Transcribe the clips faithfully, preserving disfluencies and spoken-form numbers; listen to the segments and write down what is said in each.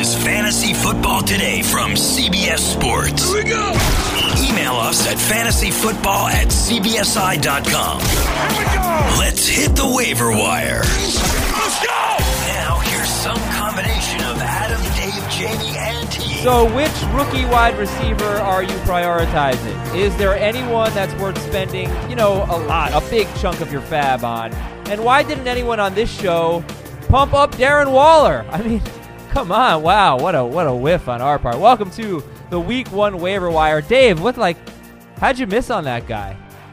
is Fantasy Football Today from C B S Sports. Here we go. Email us at fantasyfootball at c b s i dot com. Here we go. Let's hit the waiver wire. Let's go. Now, here's some combination of Adam, Dave, Jamie, and T. So which rookie wide receiver are you prioritizing? Is there anyone that's worth spending, you know, a lot, a big chunk of your fab on? And why didn't anyone on this show pump up Darren Waller? I mean, come on. Wow, what a what a whiff on our part. Welcome to the week one waiver wire. Dave, what like how'd you miss on that guy?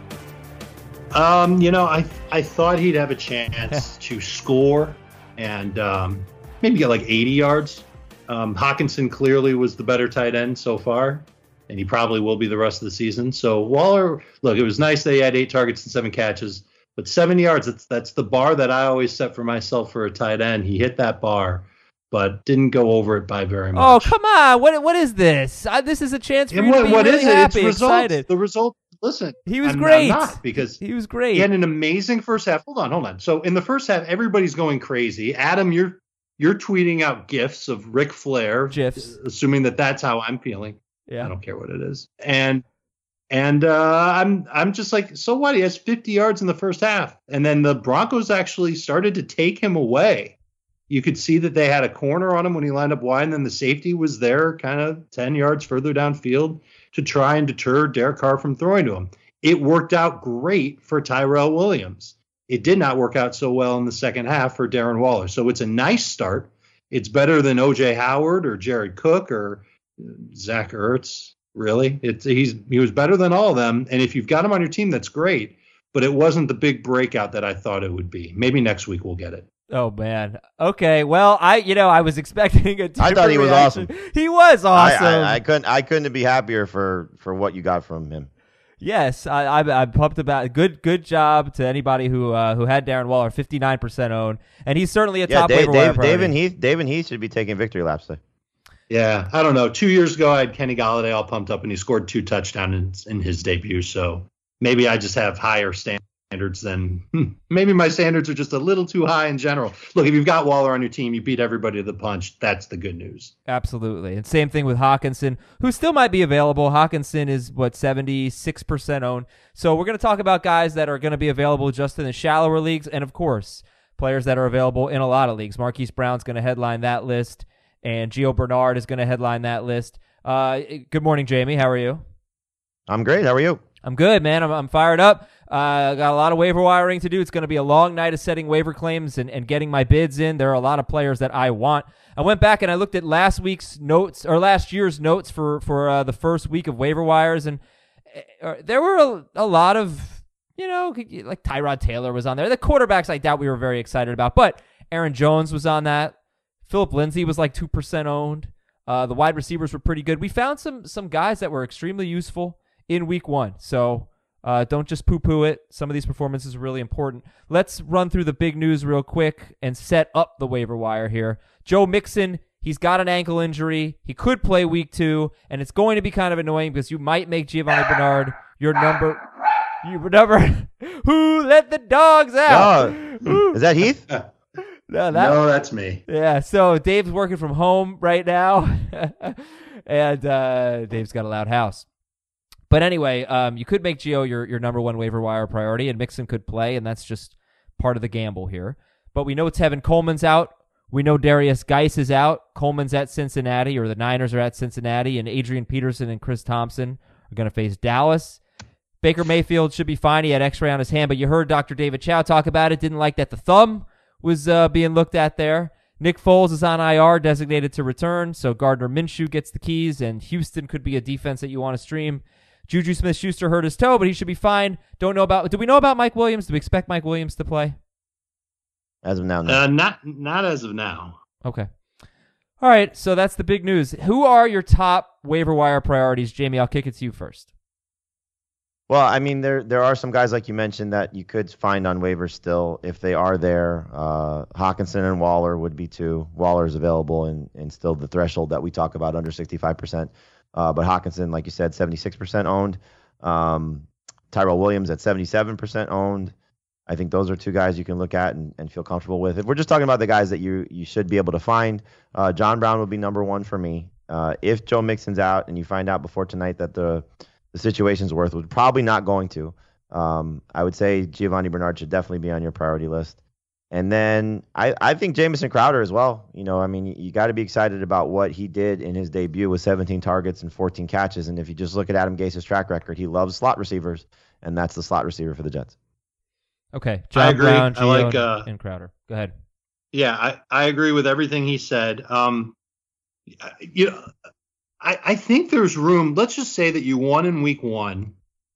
Um, you know, I I thought he'd have a chance to score and um, maybe get like eighty yards. Um, Hockenson clearly was the better tight end so far, and he probably will be the rest of the season. So Waller, look, it was nice that he had eight targets and seven catches, but seventy yards, that's, that's the bar that I always set for myself for a tight end. He hit that bar, but didn't go over it by very much. Oh, come on. What What is this? I, this is a chance for and you what, to be what really is it? happy, It's results. excited. The result, listen. He was I'm, great. I'm not because he was great. He had an amazing first half. Hold on, hold on. So in the first half, everybody's going crazy. Adam, you're you're tweeting out gifs of Ric Flair, GIFs, assuming that that's how I'm feeling. Yeah, I don't care what it is. And and uh, I'm I'm just like, so what? He has fifty yards in the first half, and then the Broncos actually started to take him away. You could see that they had a corner on him when he lined up wide, and then the safety was there kind of ten yards further downfield to try and deter Derek Carr from throwing to him. It worked out great for Tyrell Williams. It did not work out so well in the second half for Darren Waller. So it's a nice start. It's better than O J Howard or Jared Cook or Zach Ertz, really. It's he's he was better than all of them. And if you've got him on your team, that's great. But it wasn't the big breakout that I thought it would be. Maybe next week we'll get it. Oh man. Okay. Well, I you know I was expecting a. I thought he was reaction. awesome. He was awesome. I, I, I couldn't. I couldn't be happier for, for what you got from him. Yes, I, I, I'm pumped about. Good, good job to anybody who uh, who had Darren Waller, fifty-nine percent owned, and he's certainly a yeah, top Dave, waiver wire Dave, priority. Dave and Heath. Dave and Heath should be taking victory laps today. Yeah, I don't know. Two years ago, I had Kenny Golladay all pumped up, and he scored two touchdowns in, in his debut. So maybe I just have higher standards than maybe my standards are just a little too high in general. Look, if you've got Waller on your team, you beat everybody to the punch. That's the good news. Absolutely. And same thing with Hockenson, who still might be available. Hockenson is, what, seventy-six percent owned. So we're going to talk about guys that are going to be available just in the shallower leagues, and, of course, players that are available in a lot of leagues. Marquise Brown's going to headline that list, and Gio Bernard is going to headline that list. Uh, good morning, Jamie. How are you? I'm great. How are you? I'm good, man. I'm, I'm fired up. I uh, got a lot of waiver wiring to do. It's going to be a long night of setting waiver claims and, and getting my bids in. There are a lot of players that I want. I went back and I looked at last week's notes or last year's notes for, for uh, the first week of waiver wires, and uh, there were a, a lot of, you know, like Tyrod Taylor was on there. The quarterbacks I doubt we were very excited about, but Aaron Jones was on that. Phillip Lindsay was like two percent owned. Uh, the wide receivers were pretty good. We found some some guys that were extremely useful in week one. So uh, don't just poo-poo it. Some of these performances are really important. Let's run through the big news real quick and set up the waiver wire here. Joe Mixon, he's got an ankle injury. He could play week two, and it's going to be kind of annoying because you might make Giovanni Bernard your number. Your number. Who let the dogs out? Oh, is that Heath? No, that, no, that's me. Yeah, so Dave's working from home right now, and uh, Dave's got a loud house. But anyway, um, you could make Gio your, your number one waiver wire priority, and Mixon could play, and that's just part of the gamble here. But we know Tevin Coleman's out. We know Darius Geis is out. Coleman's at Cincinnati, or the Niners are at Cincinnati, and Adrian Peterson and Chris Thompson are going to face Dallas. Baker Mayfield should be fine. He had x-ray on his hand, but you heard Doctor David Chow talk about it. Didn't like that the thumb was uh, being looked at there. Nick Foles is on I R, designated to return, so Gardner Minshew gets the keys, and Houston could be a defense that you want to stream. Juju Smith-Schuster hurt his toe, but he should be fine. Don't know about. Do we know about Mike Williams? Do we expect Mike Williams to play? As of now, no. Uh, not not as of now. Okay. All right, so that's the big news. Who are your top waiver wire priorities? Jamie, I'll kick it to you first. Well, I mean, there there are some guys like you mentioned that you could find on waivers still if they are there. Uh, Hockenson and Waller would be two. Waller is available and, and still the threshold that we talk about under sixty-five percent. Uh, but Hockenson, like you said, seventy-six percent owned. Um, Tyrell Williams at seventy-seven percent owned. I think those are two guys you can look at and, and feel comfortable with. If we're just talking about the guys that you you should be able to find, uh, John Brown would be number one for me. Uh, if Joe Mixon's out and you find out before tonight that the the situation's worth, which probably not going to, um, I would say Giovanni Bernard should definitely be on your priority list. And then I, I think Jamison Crowder as well. You know, I mean, you, you got to be excited about what he did in his debut with seventeen targets and fourteen catches. And if you just look at Adam Gase's track record, he loves slot receivers, and that's the slot receiver for the Jets. Okay, John I agree. Brown, I Gio, like, uh, and Crowder. Go ahead. Yeah, I, I agree with everything he said. Um, you know, I, I think there's room. Let's just say that you won in week one,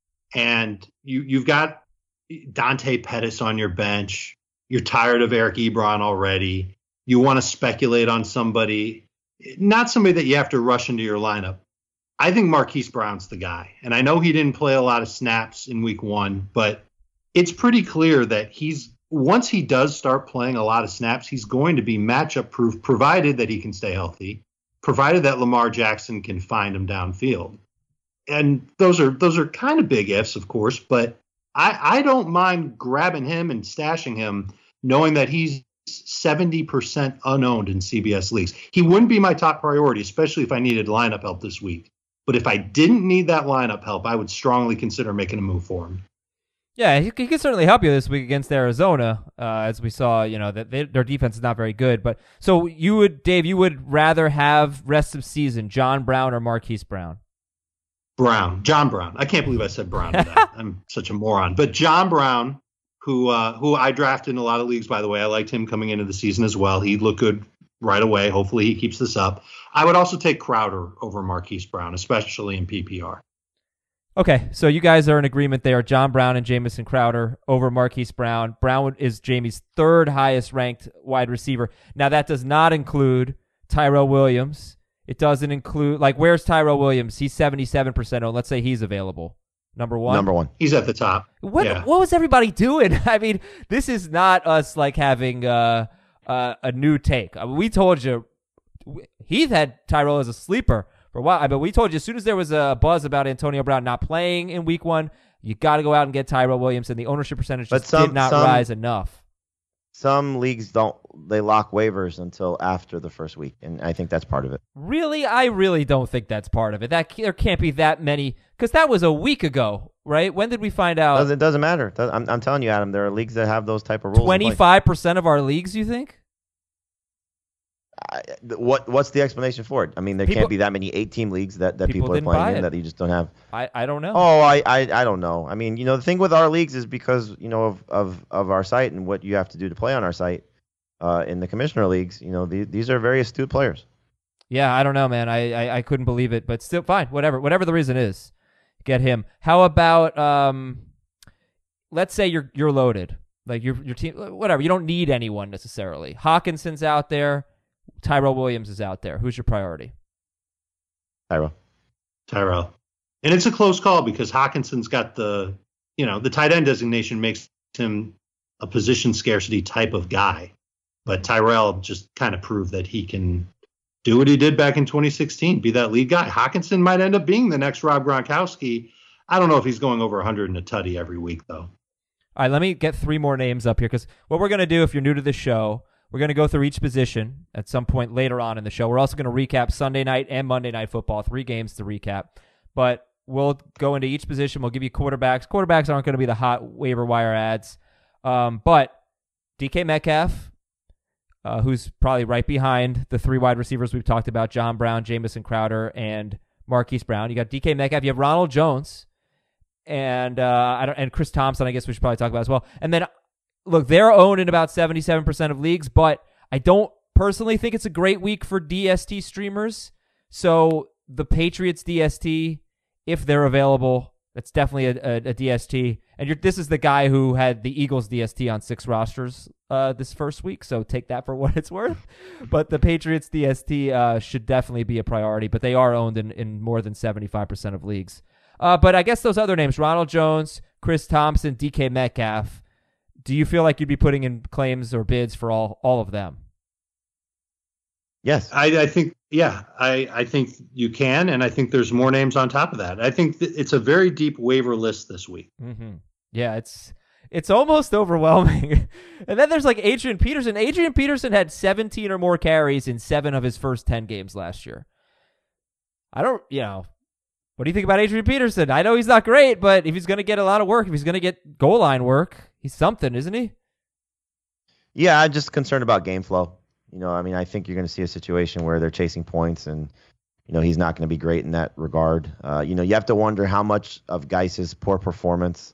and you you've got Dante Pettis on your bench. You're tired of Eric Ebron already. You want to speculate on somebody, not somebody that you have to rush into your lineup. I think Marquise Brown's the guy, and I know he didn't play a lot of snaps in week one, but it's pretty clear that he's once he does start playing a lot of snaps, he's going to be matchup proof, provided that he can stay healthy, provided that Lamar Jackson can find him downfield. And those are those are kind of big ifs, of course, but I, I don't mind grabbing him and stashing him, knowing that he's seventy percent unowned in C B S leagues. He wouldn't be my top priority, especially if I needed lineup help this week. But if I didn't need that lineup help, I would strongly consider making a move for him. Yeah, he, he could certainly help you this week against Arizona, uh, as we saw. You know that they, their defense is not very good. But so you would, Dave, you would rather have rest of season John Brown or Marquise Brown? Brown, John Brown. I can't believe I said Brown to that. I'm such a moron. But John Brown, who uh, who I drafted in a lot of leagues, by the way, I liked him coming into the season as well. He looked good right away. Hopefully he keeps this up. I would also take Crowder over Marquise Brown, especially in P P R. Okay, so you guys are in agreement there. John Brown and Jamison Crowder over Marquise Brown. Brown is Jamie's third highest ranked wide receiver. Now, that does not include Tyrell Williams. It doesn't include, like, where's Tyrell Williams? He's seventy-seven percent owned. Let's say he's available. Number one? Number one. He's at the top. What yeah. What was everybody doing? I mean, this is not us, like, having uh, uh, a new take. I mean, we told you, Heath had Tyrell as a sleeper for a while, but we told you as soon as there was a buzz about Antonio Brown not playing in week one, you got to go out and get Tyrell Williams, and the ownership percentage just some, did not some, rise enough. Some leagues don't, they lock waivers until after the first week, and I think that's part of it. Really? I really don't think that's part of it. That There can't be that many, because that was a week ago, right? When did we find out? It doesn't matter. I'm, I'm telling you, Adam, there are leagues that have those type of rules. twenty-five percent of our leagues, you think? I, what what's the explanation for it? I mean, there people, can't be that many eight-team leagues that, that people, people are playing in it. that you just don't have. I, I don't know. Oh, I, I I don't know. I mean, you know, the thing with our leagues is because, you know, of, of, of our site and what you have to do to play on our site uh, in the commissioner leagues, you know, the, these are very astute players. Yeah, I don't know, man. I, I, I couldn't believe it, but still, fine. Whatever. Whatever the reason is, get him. How about, um, let's say you're you're loaded. Like, your your team, whatever. You don't need anyone necessarily. Hawkinson's out there. Tyrell Williams is out there. Who's your priority? Tyrell. Tyrell. And it's a close call because Hawkinson's got the, you know, the tight end designation makes him a position scarcity type of guy. But Tyrell just kind of proved that he can do what he did back in twenty sixteen, be that lead guy. Hawkinson might end up being the next Rob Gronkowski. I don't know if he's going over one hundred in a tutty every week, though. All right, let me get three more names up here because what we're going to do, if you're new to the show, we're going to go through each position at some point later on in the show. We're also going to recap Sunday night and Monday night football, three games to recap. But we'll go into each position. We'll give you quarterbacks. Quarterbacks aren't going to be the hot waiver wire ads. Um, but D K Metcalf, uh, who's probably right behind the three wide receivers we've talked about, John Brown, Jamison Crowder, and Marquise Brown. You got D K Metcalf. You have Ronald Jones and uh, I don't, and Chris Thompson, I guess we should probably talk about as well. And then look, they're owned in about seventy-seven percent of leagues, but I don't personally think it's a great week for D S T streamers. So the Patriots D S T, if they're available, that's definitely a, a, a D S T. And you're, this is the guy who had the Eagles D S T on six rosters uh, this first week, so take that for what it's worth. But the Patriots D S T uh, should definitely be a priority, but they are owned in, in more than seventy-five percent of leagues. Uh, but I guess those other names, Ronald Jones, Chris Thompson, D K Metcalf, do you feel like you'd be putting in claims or bids for all, all of them? Yes. I, I think, yeah, I, I think you can, and I think there's more names on top of that. I think th- it's a very deep waiver list this week. Mm-hmm. Yeah, it's It's almost overwhelming. And then there's like Adrian Peterson. Adrian Peterson had seventeen or more carries in seven of his first ten games last year. I don't, you know, what do you think about Adrian Peterson? I know he's not great, but if he's going to get a lot of work, if he's going to get goal line work, he's something, isn't he? Yeah, I'm just concerned about game flow. You know, I mean, I think you're going to see a situation where they're chasing points, and you know he's not going to be great in that regard. Uh, you know, you have to wonder how much of Geis's poor performance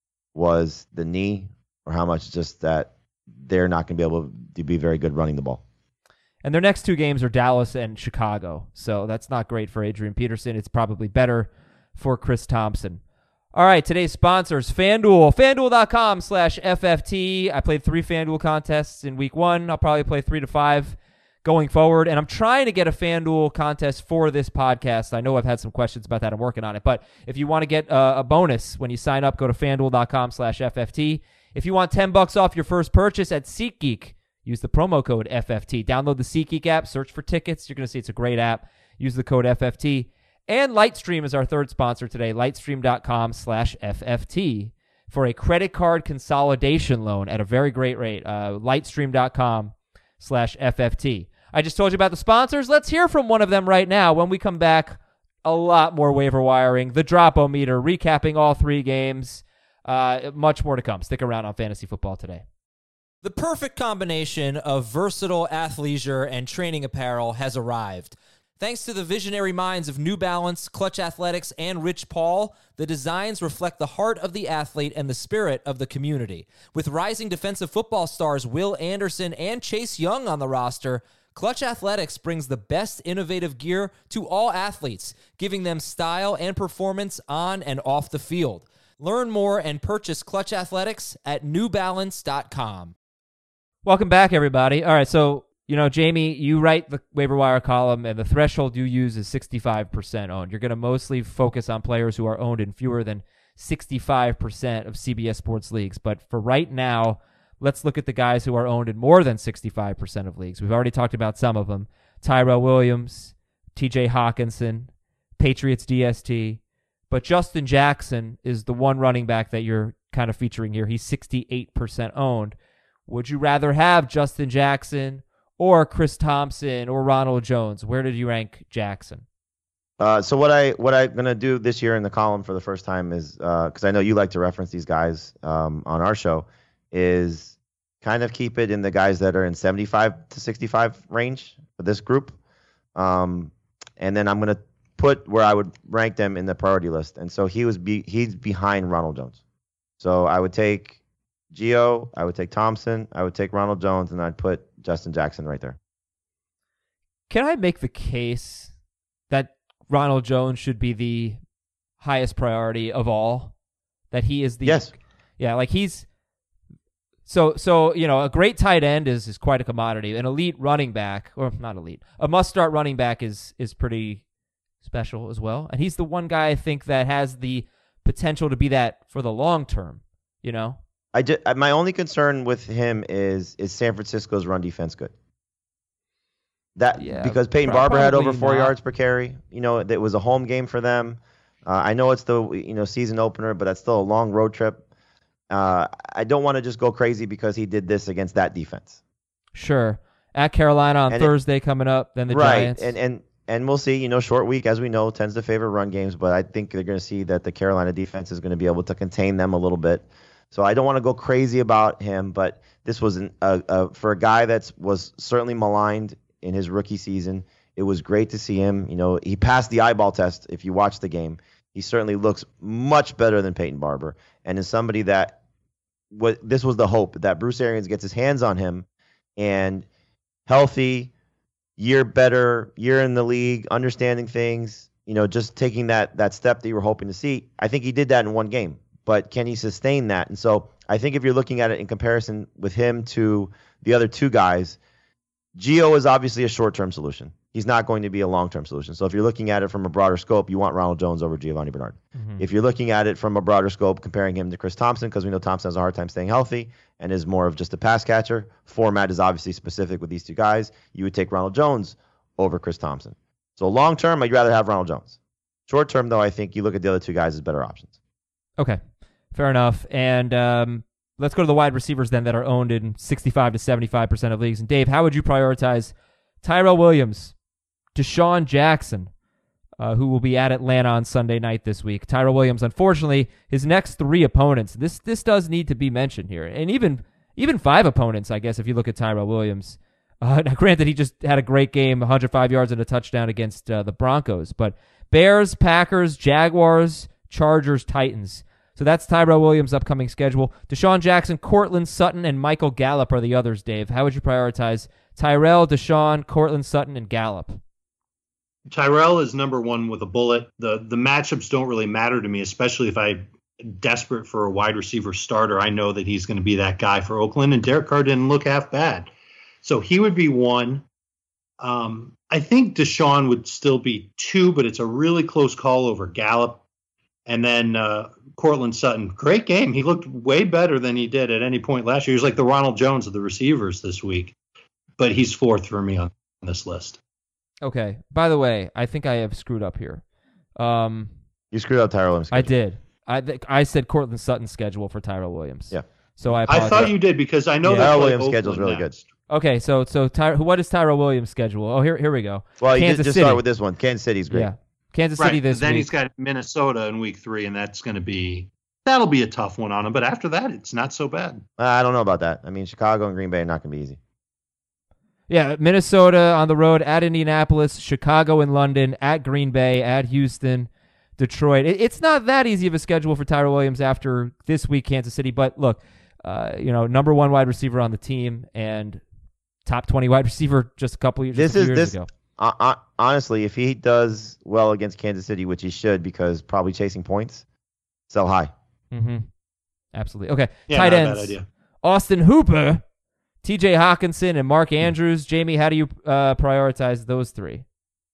was the knee, or how much just that they're not going to be able to be very good running the ball. And their next two games are Dallas and Chicago, so that's not great for Adrian Peterson. It's probably better for Chris Thompson. All right, today's sponsors, FanDuel. FanDuel.com slash FFT. I played three FanDuel contests in week one. I'll probably play three to five going forward. And I'm trying to get a FanDuel contest for this podcast. I know I've had some questions about that. I'm working on it. But if you want to get a, a bonus when you sign up, go to FanDuel.com slash FFT. If you want ten bucks off your first purchase at SeatGeek, use the promo code F F T. Download the SeatGeek app. Search for tickets. You're going to see it's a great app. Use the code F F T. And Lightstream is our third sponsor today, lightstream.com slash FFT for a credit card consolidation loan at a very great rate, uh, lightstream.com slash FFT. I just told you about the sponsors. Let's hear from one of them right now. When we come back, a lot more waiver wiring, the drop-o-meter, recapping all three games, uh, much more to come. Stick around on Fantasy Football Today. The perfect combination of versatile athleisure and training apparel has arrived. Thanks to the visionary minds of New Balance, Clutch Athletics, and Rich Paul, the designs reflect the heart of the athlete and the spirit of the community. With rising defensive football stars Will Anderson and Chase Young on the roster, Clutch Athletics brings the best innovative gear to all athletes, giving them style and performance on and off the field. Learn more and purchase Clutch Athletics at new balance dot com. Welcome back, everybody. All right, so you know, Jamie, you write the waiver wire column, and the threshold you use is sixty-five percent owned. You're going to mostly focus on players who are owned in fewer than sixty-five percent of C B S Sports leagues. But for right now, let's look at the guys who are owned in more than sixty-five percent of leagues. We've already talked about some of them. Tyrell Williams, T J Hawkinson, Patriots D S T. But Justin Jackson is the one running back that you're kind of featuring here. He's sixty-eight percent owned. Would you rather have Justin Jackson or Chris Thompson or Ronald Jones? Where did you rank Jackson? Uh, so what I what I'm gonna do this year in the column for the first time is because uh, I know you like to reference these guys um, on our show, is kind of keep it in the guys that are in seventy-five to sixty-five range for this group, um, and then I'm gonna put where I would rank them in the priority list. And so he was be, he's behind Ronald Jones. So I would take Gio, I would take Thompson, I would take Ronald Jones, and I'd put Justin Jackson right there. Can I make the case that Ronald Jones should be the highest priority of all? That he is the yes, yeah, like he's so so you know a great tight end is is quite a commodity. An elite running back, or not elite, a must start running back is is pretty special as well. And he's the one guy I think that has the potential to be that for the long term. You know. I just, my only concern with him is is San Francisco's run defense good? That yeah, because Peyton Barber had over four not. yards per carry. You know, it was a home game for them. Uh, I know it's the you know season opener, but that's still a long road trip. Uh, I don't want to just go crazy because he did this against that defense. Sure, at Carolina on and Thursday it, coming up, then the right, Giants. and and and we'll see. You know, short week as we know tends to favor run games, but I think they're going to see that the Carolina defense is going to be able to contain them a little bit. So I don't want to go crazy about him, but this was an, a, a, for a guy that was certainly maligned in his rookie season. It was great to see him. You know, he passed the eyeball test. If you watch the game, he certainly looks much better than Peyton Barber, and is somebody that what this was the hope that Bruce Arians gets his hands on him and healthy, year better, year in the league, understanding things. You know, just taking that that step that you were hoping to see. I think he did that in one game. But can he sustain that? And so I think if you're looking at it in comparison with him to the other two guys, Gio is obviously a short-term solution. He's not going to be a long-term solution. So if you're looking at it from a broader scope, you want Ronald Jones over Giovanni Bernard. Mm-hmm. If you're looking at it from a broader scope, comparing him to Chris Thompson, because we know Thompson has a hard time staying healthy and is more of just a pass catcher. Format is obviously specific with these two guys. You would take Ronald Jones over Chris Thompson. So long-term, I'd rather have Ronald Jones. Short-term, though, I think you look at the other two guys as better options. Okay. Fair enough. And um, let's go to the wide receivers then that are owned in sixty-five to seventy-five percent of leagues. And Dave, how would you prioritize Tyrell Williams, Deshaun Jackson, uh, who will be at Atlanta on Sunday night this week? Tyrell Williams, unfortunately, his next three opponents, this this does need to be mentioned here. And even even five opponents, I guess, if you look at Tyrell Williams. Uh, now, granted, he just had a great game, one hundred five yards and a touchdown against uh, the Broncos. But Bears, Packers, Jaguars, Chargers, Titans. So that's Tyrell Williams' upcoming schedule. Deshaun Jackson, Cortland Sutton, and Michael Gallup are the others, Dave. How would you prioritize Tyrell, Deshaun, Cortland Sutton, and Gallup? Tyrell is number one with a bullet. The the matchups don't really matter to me, especially if I'm desperate for a wide receiver starter. I know that he's going to be that guy for Oakland, and Derek Carr didn't look half bad. So he would be one. Um, I think Deshaun would still be two, but it's a really close call over Gallup. And then uh, Cortland Sutton, great game. He looked way better than he did at any point last year. He was like the Ronald Jones of the receivers this week. But he's fourth for me on this list. Okay. By the way, I think I have screwed up here. Um, You screwed up Tyrell Williams. I did. I th- I said Cortland Sutton's schedule for Tyrell Williams. Yeah. So I I apologize. thought you did because I know Yeah. that Tyrell play Williams' Oakland schedule's really next. good. Okay, so so Ty- what is Tyrell Williams' schedule? Oh, here here we go. Well, you Kansas just, just City. start with this one. Kansas City's great. Yeah, Kansas Right. City this then week. he's got Minnesota in week three, and that's going to be that'll be a tough one on him. But after that, it's not so bad. Uh, I don't know about that. I mean, Chicago and Green Bay are not going to be easy. Yeah, Minnesota on the road, at Indianapolis, Chicago and London, at Green Bay, at Houston, Detroit. It, it's not that easy of a schedule for Tyrell Williams after this week, Kansas City. But look, uh, you know, number one wide receiver on the team and top twenty wide receiver just a couple years, This just a is few years this. ago. Uh, uh, honestly, if he does well against Kansas City, which he should, because probably chasing points, sell high. Mm-hmm. Absolutely. Okay, Yeah, tight not a bad ends. idea. Austin Hooper, T J Hawkinson, and Mark Andrews. Jamie, how do you uh, prioritize those three?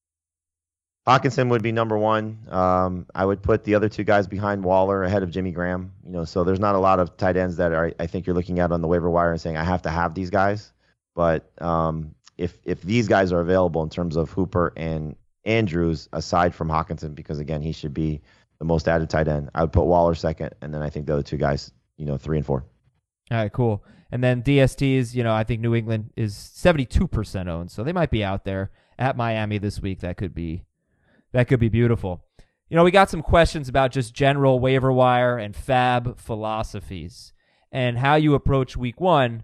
Hawkinson would be number one. Um, I would put the other two guys behind Waller ahead of Jimmy Graham. You know, so there's not a lot of tight ends that are, I think you're looking at on the waiver wire and saying I have to have these guys. But um, if if these guys are available in terms of Hooper and Andrews, aside from Hawkinson, because again he should be the most added tight end, I would put Waller second, and then I think the other two guys, you know, three and four. All right, cool. And then D S Ts, you know, I think New England is seventy-two percent owned, so they might be out there at Miami this week. That could be that could be beautiful. You know, we got some questions about just general waiver wire and fab philosophies and how you approach week one.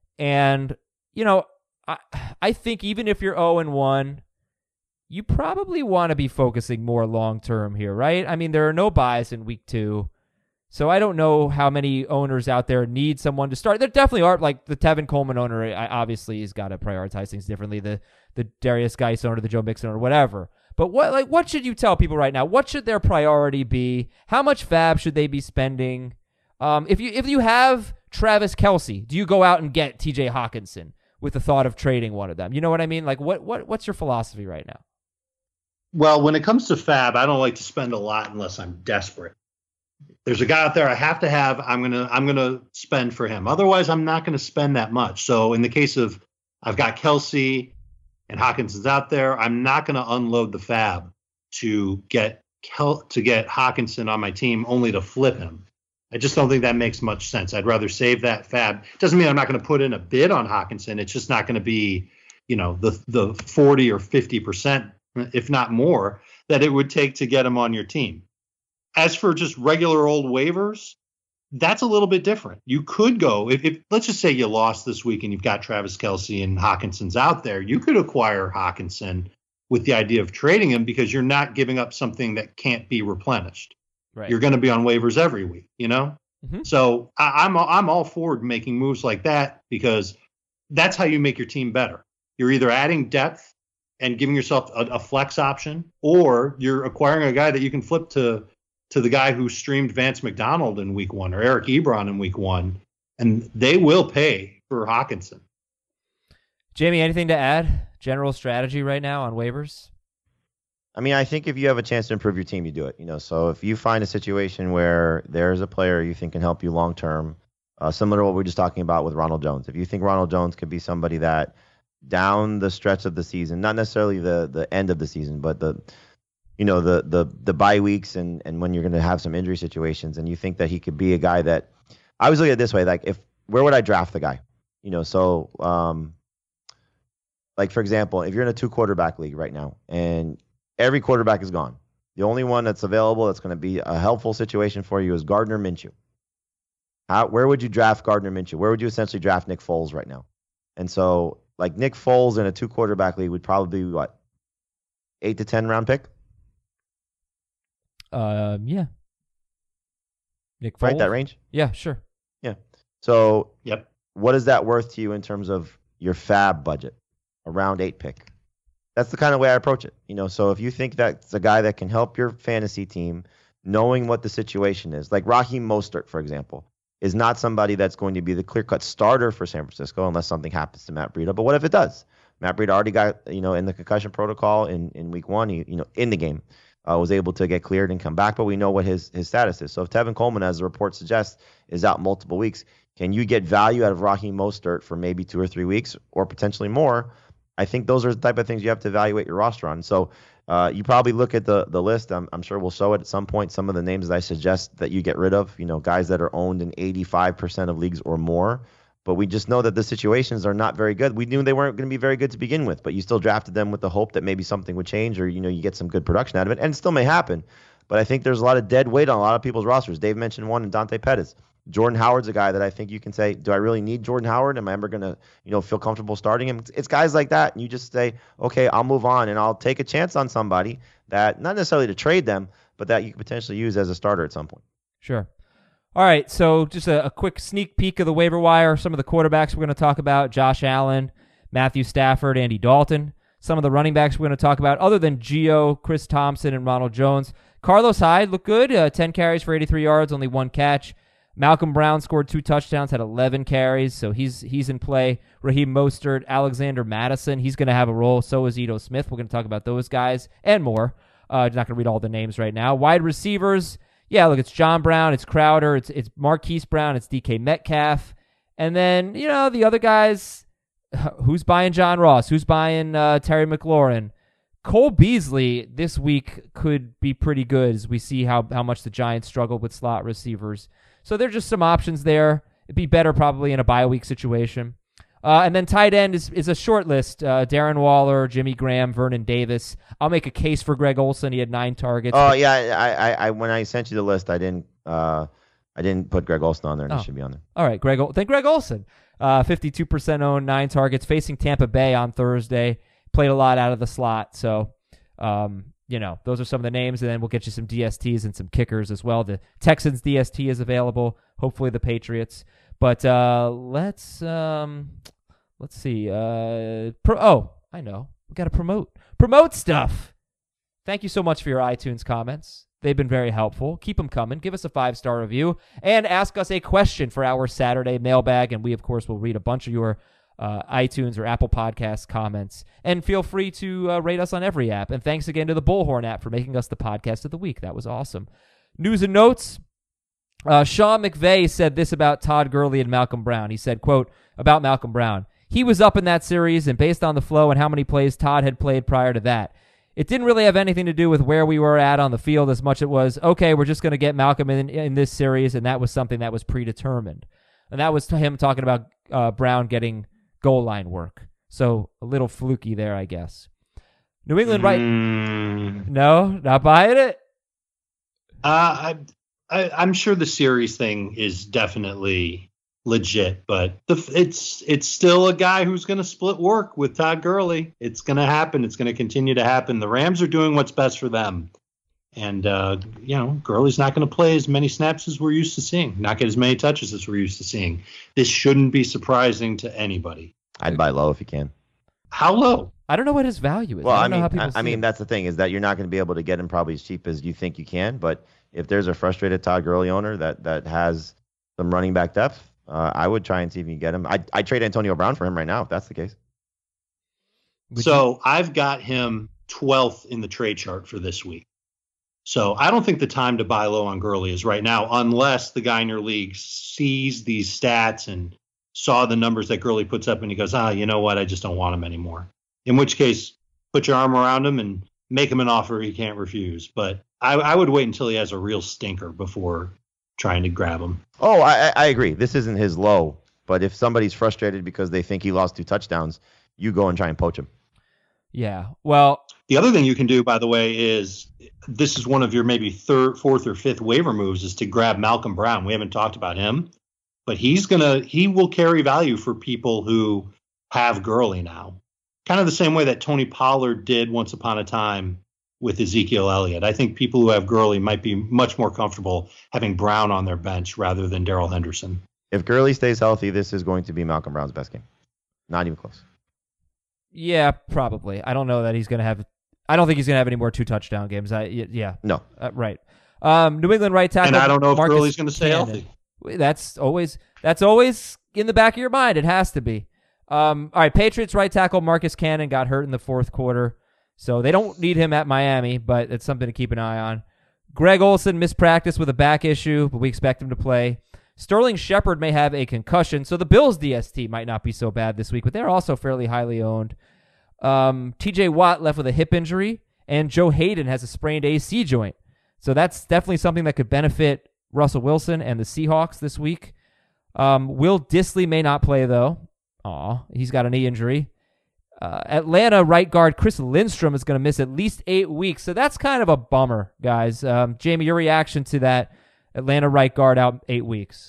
And, you know, I I think even if you're oh and one, you probably want to be focusing more long-term here, right? I mean, there are no buys in week two. So I don't know how many owners out there need someone to start. There definitely are, like the Tevin Coleman owner. I, obviously, he's got to prioritize things differently. The the Darius Geis owner, the Joe Mixon owner, whatever. But what like what should you tell people right now? What should their priority be? How much fab should they be spending? Um, if you if you have Travis Kelce, do you go out and get T J Hawkinson with the thought of trading one of them? You know what I mean? Like what what what's your philosophy right now? Well, when it comes to fab, I don't like to spend a lot unless I'm desperate. There's a guy out there I have to have. I'm gonna I'm gonna spend for him. Otherwise, I'm not gonna spend that much. So in the case of I've got Kelce and Hawkinson's out there, I'm not gonna unload the fab to get Kel- to get Hawkinson on my team only to flip him. I just don't think that makes much sense. I'd rather save that fab. Doesn't mean I'm not going to put in a bid on Hawkinson. It's just not going to be, you know, the the forty or fifty percent, if not more, that it would take to get him on your team. As for just regular old waivers, that's a little bit different. You could go, if, if let's just say you lost this week and you've got Travis Kelce and Hawkinson's out there, you could acquire Hawkinson with the idea of trading him because you're not giving up something that can't be replenished. Right. You're going to be on waivers every week, you know? Mm-hmm. So I, I'm, I'm all for making moves like that because that's how you make your team better. You're either adding depth and giving yourself a, a flex option, or you're acquiring a guy that you can flip to to the guy who streamed Vance McDonald in week one or Eric Ebron in week one, and they will pay for Hawkinson. Jamie, anything to add? General strategy right now on waivers? I mean, I think if you have a chance to improve your team, you do it. You know, so if you find a situation where there's a player you think can help you long term, uh, similar to what we were just talking about with Ronald Jones. If you think Ronald Jones could be somebody that down the stretch of the season, not necessarily the the end of the season, but the you know, the the the bye weeks and, and when you're going to have some injury situations, and you think that he could be a guy that I always look at it this way: like, if where would I draft the guy? You know, so um, like for example, if you're in a two quarterback league right now and every quarterback is gone, the only one that's available that's going to be a helpful situation for you is Gardner Minshew. How, where would you draft Gardner Minshew? Where would you essentially draft Nick Foles right now? And so, like Nick Foles in a two quarterback league would probably be what, eight to ten round pick? Um, yeah. Nick Foles. Right, that range? Yeah, sure. Yeah. So, Yep. what is that worth to you in terms of your fab budget? A round eight pick. That's the kind of way I approach it. You know, so if you think that's a guy that can help your fantasy team, knowing what the situation is, like Raheem Mostert, for example, is not somebody that's going to be the clear-cut starter for San Francisco unless something happens to Matt Breida. But what if it does? Matt Breida already got, you know, in the concussion protocol in, in week one, he, you know, in the game, uh, was able to get cleared and come back, but we know what his, his status is. So if Tevin Coleman, as the report suggests, is out multiple weeks, can you get value out of Raheem Mostert for maybe two or three weeks or potentially more? I think those are the type of things you have to evaluate your roster on. So uh, you probably look at the the list. I'm, I'm sure we'll show it at some point. Some of the names that I suggest that you get rid of, you know, guys that are owned in eighty-five percent of leagues or more. But we just know that the situations are not very good. We knew they weren't going to be very good to begin with, but you still drafted them with the hope that maybe something would change or, you know, you get some good production out of it. And it still may happen. But I think there's a lot of dead weight on a lot of people's rosters. Dave mentioned one, and Dante Pettis. Jordan Howard's a guy that I think you can say, do I really need Jordan Howard? Am I ever going to, you know, feel comfortable starting him? It's guys like that. And you just say, okay, I'll move on and I'll take a chance on somebody that, not necessarily to trade them, but that you could potentially use as a starter at some point. Sure. All right, so just a, a quick sneak peek of the waiver wire. Some of the quarterbacks we're going to talk about: Josh Allen, Matthew Stafford, Andy Dalton. Some of the running backs we're going to talk about, other than Gio, Chris Thompson, and Ronald Jones. Carlos Hyde looked good, uh, ten carries for eighty-three yards, only one catch. Malcolm Brown scored two touchdowns, had eleven carries, so he's he's in play. Raheem Mostert, Alexander Madison, he's going to have a role. So is Ito Smith. We're going to talk about those guys and more. Uh, I'm not going to read all the names right now. Wide receivers, yeah, look, it's John Brown, it's Crowder, it's it's Marquise Brown, it's D K Metcalf. And then, you know, the other guys, who's buying John Ross? Who's buying uh, Terry McLaurin? Cole Beasley this week could be pretty good as we see how, how much the Giants struggled with slot receivers. So there are just some options there. It'd be better probably in a bye week situation. Uh, and then tight end is, is a short list. Uh, Darren Waller, Jimmy Graham, Vernon Davis. I'll make a case for Greg Olsen. He had nine targets. Oh, yeah. I, I, I, when I sent you the list, I didn't uh, I didn't put Greg Olsen on there, and oh. he should be on there. All right, Greg. Then Greg Olsen. Uh, fifty-two percent owned, nine targets, facing Tampa Bay on Thursday. Played a lot out of the slot. So, um, you know, those are some of the names, and then we'll get you some D S Ts and some kickers as well. The Texans D S T is available. Hopefully the Patriots. But uh, let's um, let's see. Uh, pro- oh, I know. We got to promote promote stuff. Thank you so much for your iTunes comments. They've been very helpful. Keep them coming. Give us a five-star review and ask us a question for our Saturday mailbag. And we, of course, will read a bunch of your uh, iTunes or Apple Podcast comments. And feel free to uh, rate us on every app. And thanks again to the Bullhorn app for making us the podcast of the week. That was awesome. News and notes. Uh, Sean McVay said this about Todd Gurley and Malcolm Brown. He said, quote, about Malcolm Brown, he was up in that series, and based on the flow and how many plays Todd had played prior to that, it didn't really have anything to do with where we were at on the field as much as it was, okay, we're just going to get Malcolm in, in this series, and that was something that was predetermined. And that was him talking about uh, Brown getting goal line work. So a little fluky there, I guess. New England, right? Mm. No, not buying it? Uh, I, I, I'm sure the series thing is definitely legit, but the, it's it's still a guy who's going to split work with Todd Gurley. It's going to happen. It's going to continue to happen. The Rams are doing what's best for them. And, uh, you know, Gurley's not going to play as many snaps as we're used to seeing, not get as many touches as we're used to seeing. This shouldn't be surprising to anybody. I'd buy low if you can. How low? I don't know what his value is. Well, I, don't I mean, know how people I, I mean, it. that's the thing is that you're not going to be able to get him probably as cheap as you think you can. But if there's a frustrated Todd Gurley owner that that has some running back depth, uh, I would try and see if you can get him. I I trade Antonio Brown for him right now if that's the case. Would so you? I've got him twelfth in the trade chart for this week. So I don't think the time to buy low on Gurley is right now, unless the guy in your league sees these stats and saw the numbers that Gurley puts up and he goes, ah, you know what? I just don't want him anymore. In which case, put your arm around him and make him an offer he can't refuse. But I, I would wait until he has a real stinker before trying to grab him. Oh, I, I agree. This isn't his low, but if somebody's frustrated because they think he lost two touchdowns, you go and try and poach him. Yeah. Well, the other thing you can do, by the way, is this is one of your maybe third, fourth, or fifth waiver moves is to grab Malcolm Brown. We haven't talked about him, but he's gonna he will carry value for people who have Gurley now, kind of the same way that Tony Pollard did once upon a time with Ezekiel Elliott. I think people who have Gurley might be much more comfortable having Brown on their bench rather than Darrell Henderson. If Gurley stays healthy, this is going to be Malcolm Brown's best game. Not even close. Yeah, probably. I don't know that he's going to have – I don't think he's going to have any more two-touchdown games. I Yeah. No. Uh, right. Um, New England right tackle. And I don't know if Marcus Gurley's going to stay Cannon. healthy. That's always that's always in the back of your mind. It has to be. Um, all right, Patriots right tackle Marcus Cannon got hurt in the fourth quarter, so they don't need him at Miami, but it's something to keep an eye on. Greg Olsen missed practice with a back issue, but we expect him to play. Sterling Shepard may have a concussion, so the Bills' D S T might not be so bad this week, but they're also fairly highly owned. Um, T J Watt left with a hip injury, and Joe Hayden has a sprained A C joint. So that's definitely something that could benefit Russell Wilson and the Seahawks this week. Um, Will Dissly may not play, though. Aw, he's got a knee injury. Uh, Atlanta right guard Chris Lindstrom is going to miss at least eight weeks, so that's kind of a bummer, guys. Um, Jamie, your reaction to that Atlanta right guard out eight weeks?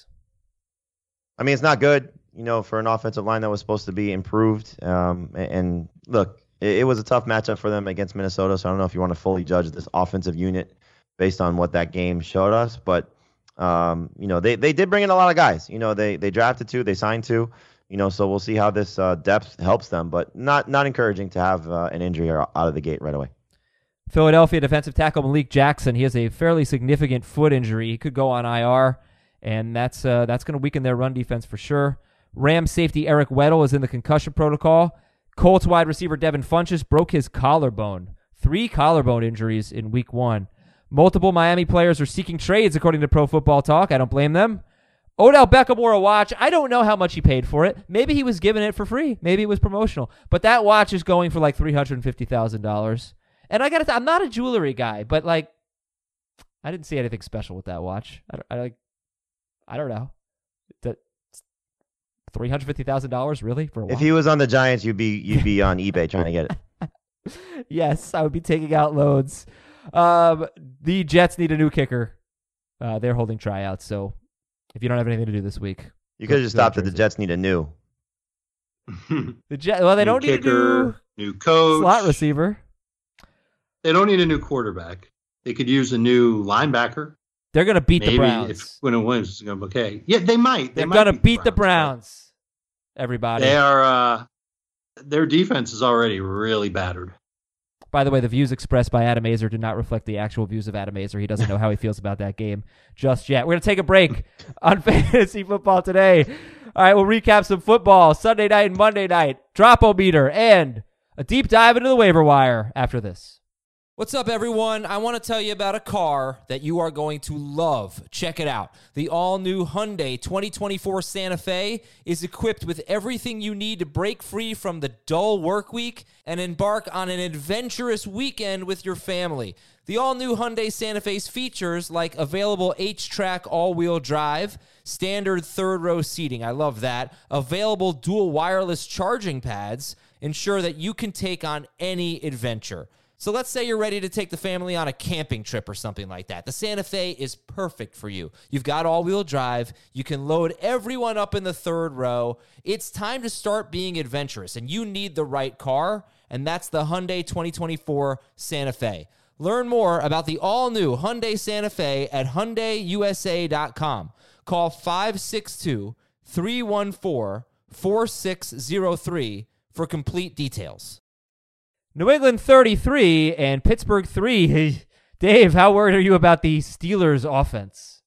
I mean, it's not good, you know, for an offensive line that was supposed to be improved. Um, and, and look, it, it was a tough matchup for them against Minnesota, so I don't know if you want to fully judge this offensive unit based on what that game showed us. But, um, you know, they, they did bring in a lot of guys. You know, they, they drafted two, they signed two. You know, so we'll see how this uh, depth helps them, but not not encouraging to have uh, an injury out of the gate right away. Philadelphia defensive tackle Malik Jackson, he has a fairly significant foot injury. He could go on I R, and that's uh, that's going to weaken their run defense for sure. Rams safety Eric Weddle is in the concussion protocol. Colts wide receiver Devin Funchess broke his collarbone. Three collarbone injuries in week one. Multiple Miami players are seeking trades, according to Pro Football Talk. I don't blame them. Odell Beckham wore a watch. I don't know how much he paid for it. Maybe he was giving it for free. Maybe it was promotional. But that watch is going for like three hundred fifty thousand dollars. And I got to I'm not a jewelry guy, but like, I didn't see anything special with that watch. I, I like, I don't know. three hundred fifty thousand dollars really for a watch? If he was on the Giants, you'd be you'd be on eBay trying to get it. Yes, I would be taking out loads. Um, the Jets need a new kicker. Uh, they're holding tryouts, so if you don't have anything to do this week, you could have just stopped at the Jets need a new. the Jet, well, they new don't kicker, need a new, new coach, slot receiver. They don't need a new quarterback. They could use a new linebacker. They're going to beat Maybe the Browns. If Quinn Williams is going to be okay. Yeah, they might. They They're going to beat the Browns. Everybody. They are. Uh, their defense is already really battered. By the way, the views expressed by Adam Azer do not reflect the actual views of Adam Azer. He doesn't know how he feels about that game just yet. We're going to take a break on Fantasy Football Today. All right, we'll recap some football, Sunday night and Monday night, drop-o-meter, and a deep dive into the waiver wire after this. What's up, everyone? I want to tell you about a car that you are going to love. Check it out. The all-new Hyundai twenty twenty-four Santa Fe is equipped with everything you need to break free from the dull work week and embark on an adventurous weekend with your family. The all-new Hyundai Santa Fe's features like available H-Track all-wheel drive, standard third-row seating, I love that, available dual wireless charging pads, ensure that you can take on any adventure. So let's say you're ready to take the family on a camping trip or something like that. The Santa Fe is perfect for you. You've got all-wheel drive. You can load everyone up in the third row. It's time to start being adventurous, and you need the right car, and that's the Hyundai twenty twenty-four Santa Fe. Learn more about the all-new Hyundai Santa Fe at Hyundai U S A dot com. Call five six two, three one four, four six zero three for complete details. New England thirty-three and Pittsburgh three. Dave, how worried are you about the Steelers offense?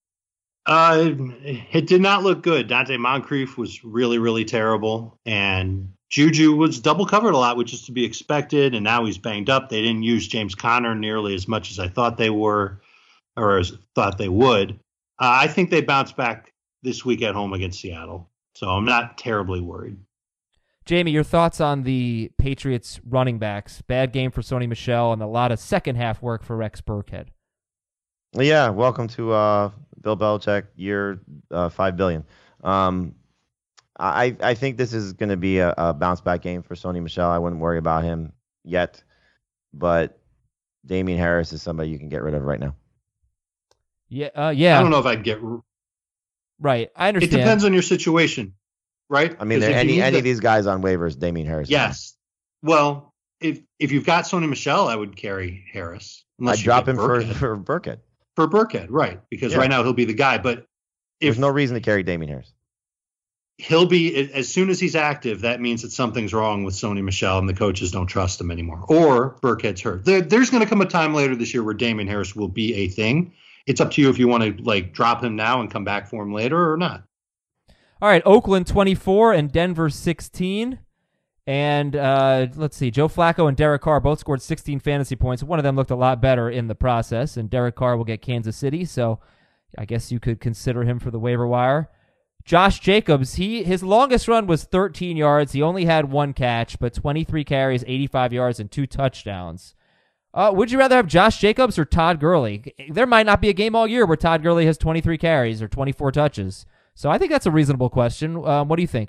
Uh, it did not look good. Dante Moncrief was really, really terrible. And Juju was double covered a lot, which is to be expected. And now he's banged up. They didn't use James Conner nearly as much as I thought they were, or as thought they would. Uh, I think they bounce back this week at home against Seattle. So I'm not terribly worried. Jamie, your thoughts on the Patriots running backs? Bad game for Sony Michel and a lot of second half work for Rex Burkhead. Yeah, welcome to uh, Bill Belichick year uh, five billion. Um, I I think this is going to be a, a bounce back game for Sony Michel. I wouldn't worry about him yet, but Damien Harris is somebody you can get rid of right now. Yeah, uh, yeah. I don't know if I'd get. Right, I It understand. depends on your situation, right? I mean, 'Cause if you any need any the- of these guys on waivers, Damien Harris. Yes. Well, if if you've got Sony Michel, I would carry Harris. I'd Unless you drop get him for Burkhead. for Burkhead. for Burkhead, right? Because Yeah. right now he'll be the guy. But There's if no reason to carry Damien Harris. he'll be as soon as he's active, that means that something's wrong with Sony Michel and the coaches don't trust him anymore. Or Burkhead's hurt. There, there's going to come a time later this year where Damien Harris will be a thing. It's up to you if you want to like drop him now and come back for him later or not. All right, Oakland twenty-four and Denver sixteen. And uh, let's see, Joe Flacco and Derek Carr both scored sixteen fantasy points. One of them looked a lot better in the process, and Derek Carr will get Kansas City, so I guess you could consider him for the waiver wire. Josh Jacobs, he his longest run was thirteen yards. He only had one catch, but twenty-three carries, eighty-five yards, and two touchdowns. Uh, would you rather have Josh Jacobs or Todd Gurley? There might not be a game all year where Todd Gurley has twenty-three carries or twenty-four touches. So I think that's a reasonable question. Um, what do you think?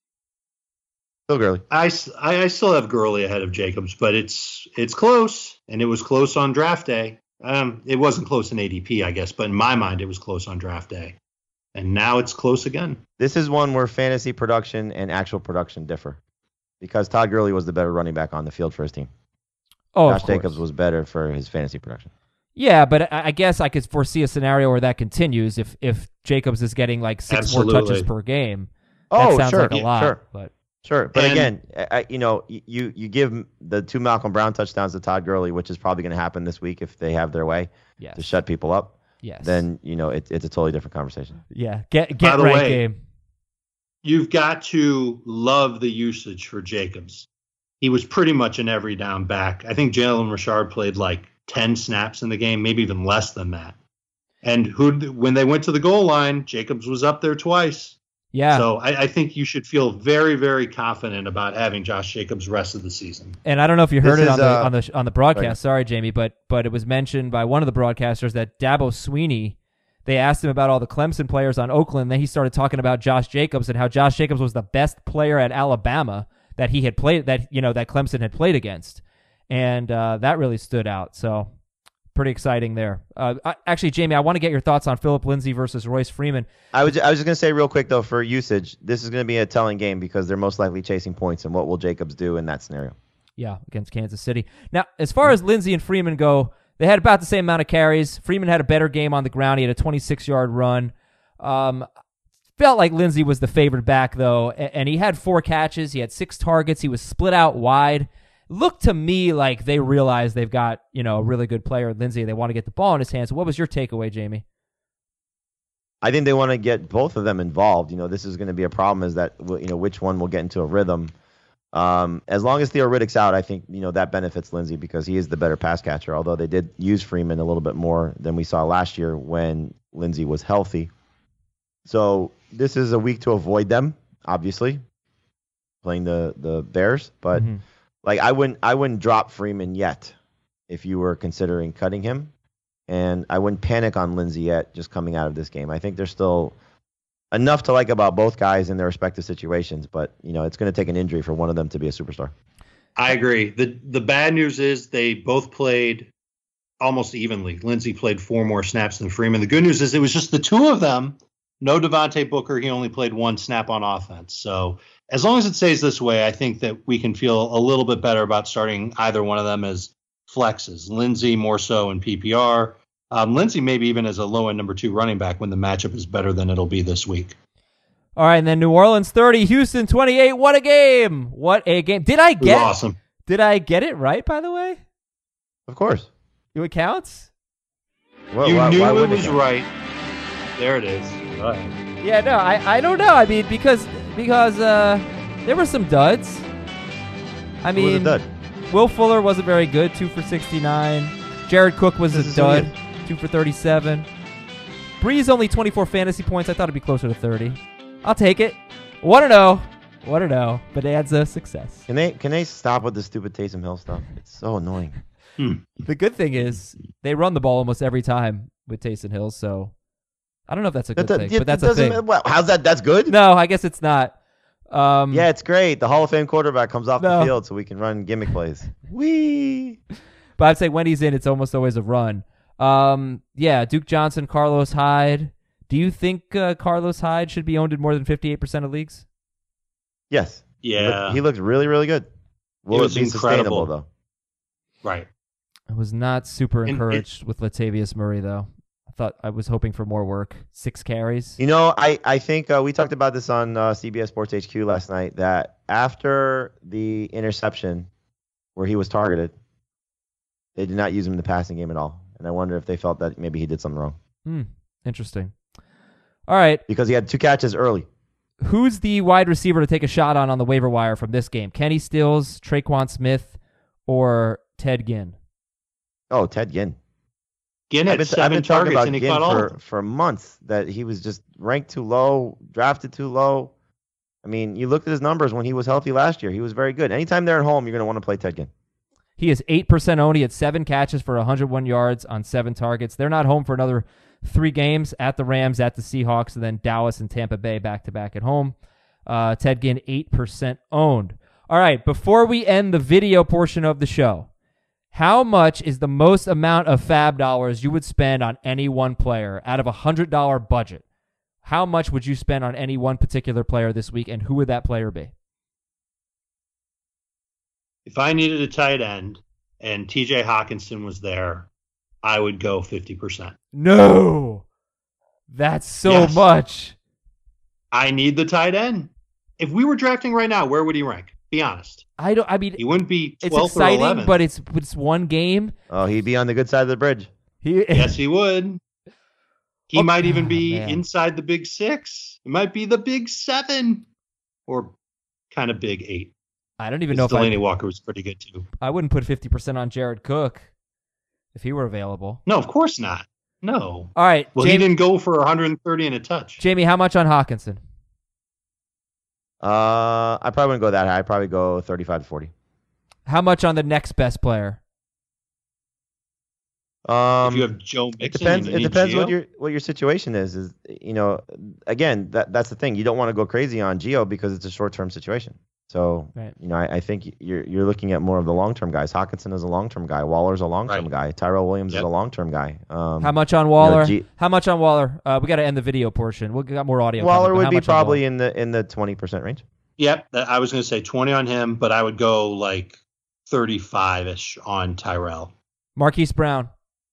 Still Gurley. I, s- I- I still have Gurley ahead of Jacobs, but it's it's close, and it was close on draft day. Um, it wasn't close in A D P, I guess, but in my mind, it was close on draft day. And now it's close again. This is one where fantasy production and actual production differ, because Todd Gurley was the better running back on the field for his team. Oh, Josh of course. Jacobs was better for his fantasy production. Yeah, but I I guess I could foresee a scenario where that continues if if Jacobs is getting like six more touches Absolutely. per game. Oh, that sounds sure, like a yeah, lot. sure. But Sure, but And- again, I, you know, you you give the two Malcolm Brown touchdowns to Todd Gurley, which is probably going to happen this week if they have their way yes, to shut people up. yes, Then you know it, it's a totally different conversation. yeah, get By get the right way- game. You've got to love the usage for Jacobs. He was pretty much an every down back. I think Jalen Richard played like ten snaps in the game, maybe even less than that. And who, when they went to the goal line, Jacobs was up there twice. Yeah, So I, I think you should feel very, very confident about having Josh Jacobs rest of the season. and I don't know if you heard This it on is, the uh, on the on the broadcast. right. Sorry, Jamie, but but it was mentioned by one of the broadcasters that Dabo Sweeney. They asked him about all the Clemson players on Oakland. Then he started talking about Josh Jacobs and how Josh Jacobs was the best player at Alabama that he had played that you know that Clemson had played against, and uh, that really stood out. So pretty exciting there. Uh, I, actually, Jamie, I want to get your thoughts on Philip Lindsay versus Royce Freeman. I was I was just going to say real quick though, for usage, this is going to be a telling game because they're most likely chasing points, and what will Jacobs do in that scenario? Yeah, against Kansas City. Now, as far as Lindsey and Freeman go, they had about the same amount of carries. Freeman had a better game on the ground. He had a twenty-six-yard run. Um, felt like Lindsey was the favored back, though, and, and he had four catches. He had six targets. He was split out wide. Looked to me like they realized they've got, you know, a really good player, Lindsey. They want to get the ball in his hands. What was your takeaway, Jamie? I think they want to get both of them involved. You know, this is going to be a problem is that, you know, which one will get into a rhythm. Um, as long as Theo Riddick's out, I think, you know, that benefits Lindsey because he is the better pass catcher, although they did use Freeman a little bit more than we saw last year when Lindsey was healthy. So this is a week to avoid them, obviously, playing the, the Bears. But, Mhm. like, I wouldn't I wouldn't drop Freeman yet if you were considering cutting him. And I wouldn't panic on Lindsey yet just coming out of this game. I think there's still enough to like about both guys in their respective situations, but you know it's going to take an injury for one of them to be a superstar. I agree. The the bad news is they both played almost evenly. Lindsey played four more snaps than Freeman. The good news is it was just the two of them. No Devontae Booker. He only played one snap on offense. So as long as it stays this way, I think that we can feel a little bit better about starting either one of them as flexes. Lindsey more so in P P R. Um, Lindsey maybe even as a low-end number two running back when the matchup is better than it'll be this week. All right, and then New Orleans thirty, Houston twenty-eight. What a game! What a game! Did I It was get? awesome. Did I get it right? By the way, Of course. it counts. Why- you why- knew why it wouldn't was count? right. There it is. Go ahead. Yeah, no, I, I don't know. I mean, because because uh, there were some duds. I Who was a mean, dud? Will Fuller wasn't very good, two for sixty-nine. Jared Cook was This a is who he dud, two for thirty-seven. Breeze only twenty-four fantasy points. I thought it'd be closer to thirty. I'll take it. One and zero, one and zero. Bonanza success. Can they can they stop with the stupid Taysom Hill stuff? It's so annoying. The good thing is they run the ball almost every time with Taysom Hill. So I don't know if that's a That- good that- thing, but that's it a doesn't- thing. Well, how's that? That's good. No, I guess it's not. Um, Yeah, it's great. The Hall of Fame quarterback comes off No. the field so we can run gimmick plays. Wee. but I'd say when he's in, it's almost always a run. Um, yeah, Duke Johnson, Carlos Hyde. Do you think uh, Carlos Hyde should be owned in more than fifty-eight percent of leagues? Yes. He Yeah. looked, he looked really, really good. Will it was be sustainable, incredible. though? Right. I was not super And it- encouraged with Latavius Murray, though. I thought I was hoping for more work. Six carries. You know, I, I think uh, we talked about this on uh, C B S Sports H Q last night, that after the interception where he was targeted, they did not use him in the passing game at all. And I wonder if they felt that maybe he did something wrong. Hmm, interesting. All right. Because he had two catches early. Who's the wide receiver to take a shot on on the waiver wire from this game? Kenny Stills, Traquan Smith, or Ted Ginn? Oh, Ted Ginn. Ginn I've had been, I've seven been talking targets about and he Ginn caught all of for, them. for months, that he was just ranked too low, drafted too low. I mean, you looked at his numbers when he was healthy last year. He was very good. Anytime they're at home, you're going to want to play Ted Ginn. He is eight percent owned. He had seven catches for one hundred one yards on seven targets. They're not home for another three games, at the Rams, at the Seahawks, and then Dallas and Tampa Bay back-to-back at home. Uh, Ted Ginn, eight percent owned. All right, before we end the video portion of the show, how much is the most amount of fab dollars you would spend on any one player out of a one hundred dollars budget? How much would you spend on any one particular player this week, and who would that player be? If I needed a tight end and T J Hawkinson was there, I would go fifty percent. No! That's so Yes. much. I need the tight end. If we were drafting right now, where would he rank? Be honest. I don't. I mean, He wouldn't be it's twelfth or exciting, eleventh. but it's it's one game. Oh, he'd be on the good side of the bridge. He, Yes, he would. He Oh, might even ah, be man. inside the big six. It might be the big seven or kind of big eight. I don't even know if Delaney I, Walker was pretty good too. I wouldn't put fifty percent on Jared Cook if he were available. No, of course not. No. All right, Well, he Jamie, didn't go for one hundred thirty and a touch. Jamie, how much on Hawkinson? Uh, I probably wouldn't go that high. I'd probably go thirty-five to forty. How much on the next best player? Um, if you have Joe Mixon, it depends. and It you need depends Gio, what your what your situation is. Is you know, again, that that's the thing. You don't want to go crazy on Gio because it's a short term situation. So Right. you know, I, I think you're you're looking at more of the long term guys. Hawkinson is a long term guy. Waller's a long term Right. guy. Tyrell Williams Yep. is a long term guy. Um, How much on Waller? G- how much on Waller? Uh, we got to end the video portion. We got more audio. Waller coming, but would how be much on probably Waller? in the in the twenty percent range. Yep, that- I was going to say twenty on him, but I would go like thirty-five ish on Tyrell. Marquise Brown.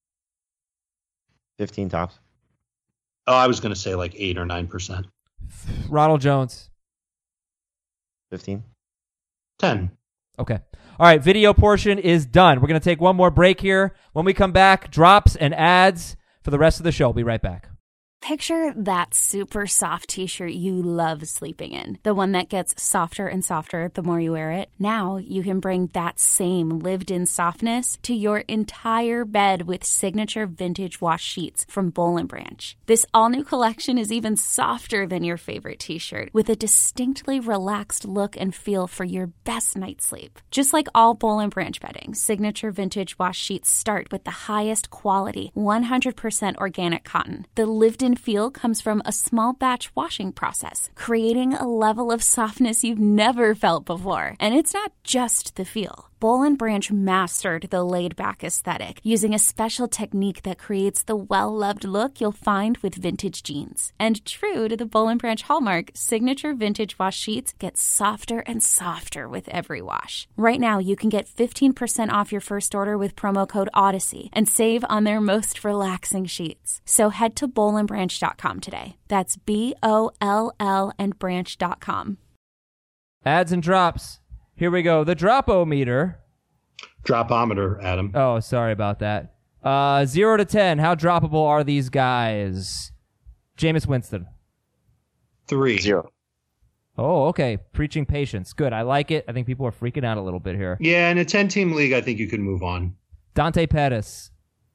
Fifteen tops. Oh, I was going to say like eight or nine percent. Ronald Jones. Fifteen. Ten. Okay. All right, video portion is done. We're going to take one more break here. When we come back, drops and ads for the rest of the show. We'll be right back. Picture that super soft t-shirt you love sleeping in. The one that gets softer and softer the more you wear it. Now you can bring that same lived-in softness to your entire bed with signature vintage wash sheets from Boll and Branch. This all-new collection is even softer than your favorite t-shirt, with a distinctly relaxed look and feel for your best night's sleep. Just like all Boll and Branch bedding, signature vintage wash sheets start with the highest quality, one hundred percent organic cotton. The lived-in feel comes from a small batch washing process, creating a level of softness you've never felt before. And it's not just the feel. Boll and Branch mastered the laid-back aesthetic using a special technique that creates the well-loved look you'll find with vintage jeans. And true to the Boll and Branch hallmark, signature vintage wash sheets get softer and softer with every wash. Right now, you can get fifteen percent off your first order with promo code Odyssey and save on their most relaxing sheets. So head to boll and branch dot com today. That's B O L L and branch dot com. Ads and drops. Here we go. The drop-o-meter. Dropometer, Adam. Oh, sorry about that. Uh, zero to ten. How droppable are these guys? Jameis Winston. Three. Zero. Oh, okay. Preaching patience. Good. I like it. I think people are freaking out a little bit here. Yeah, in a ten-team league, I think you could move on. Dante Pettis.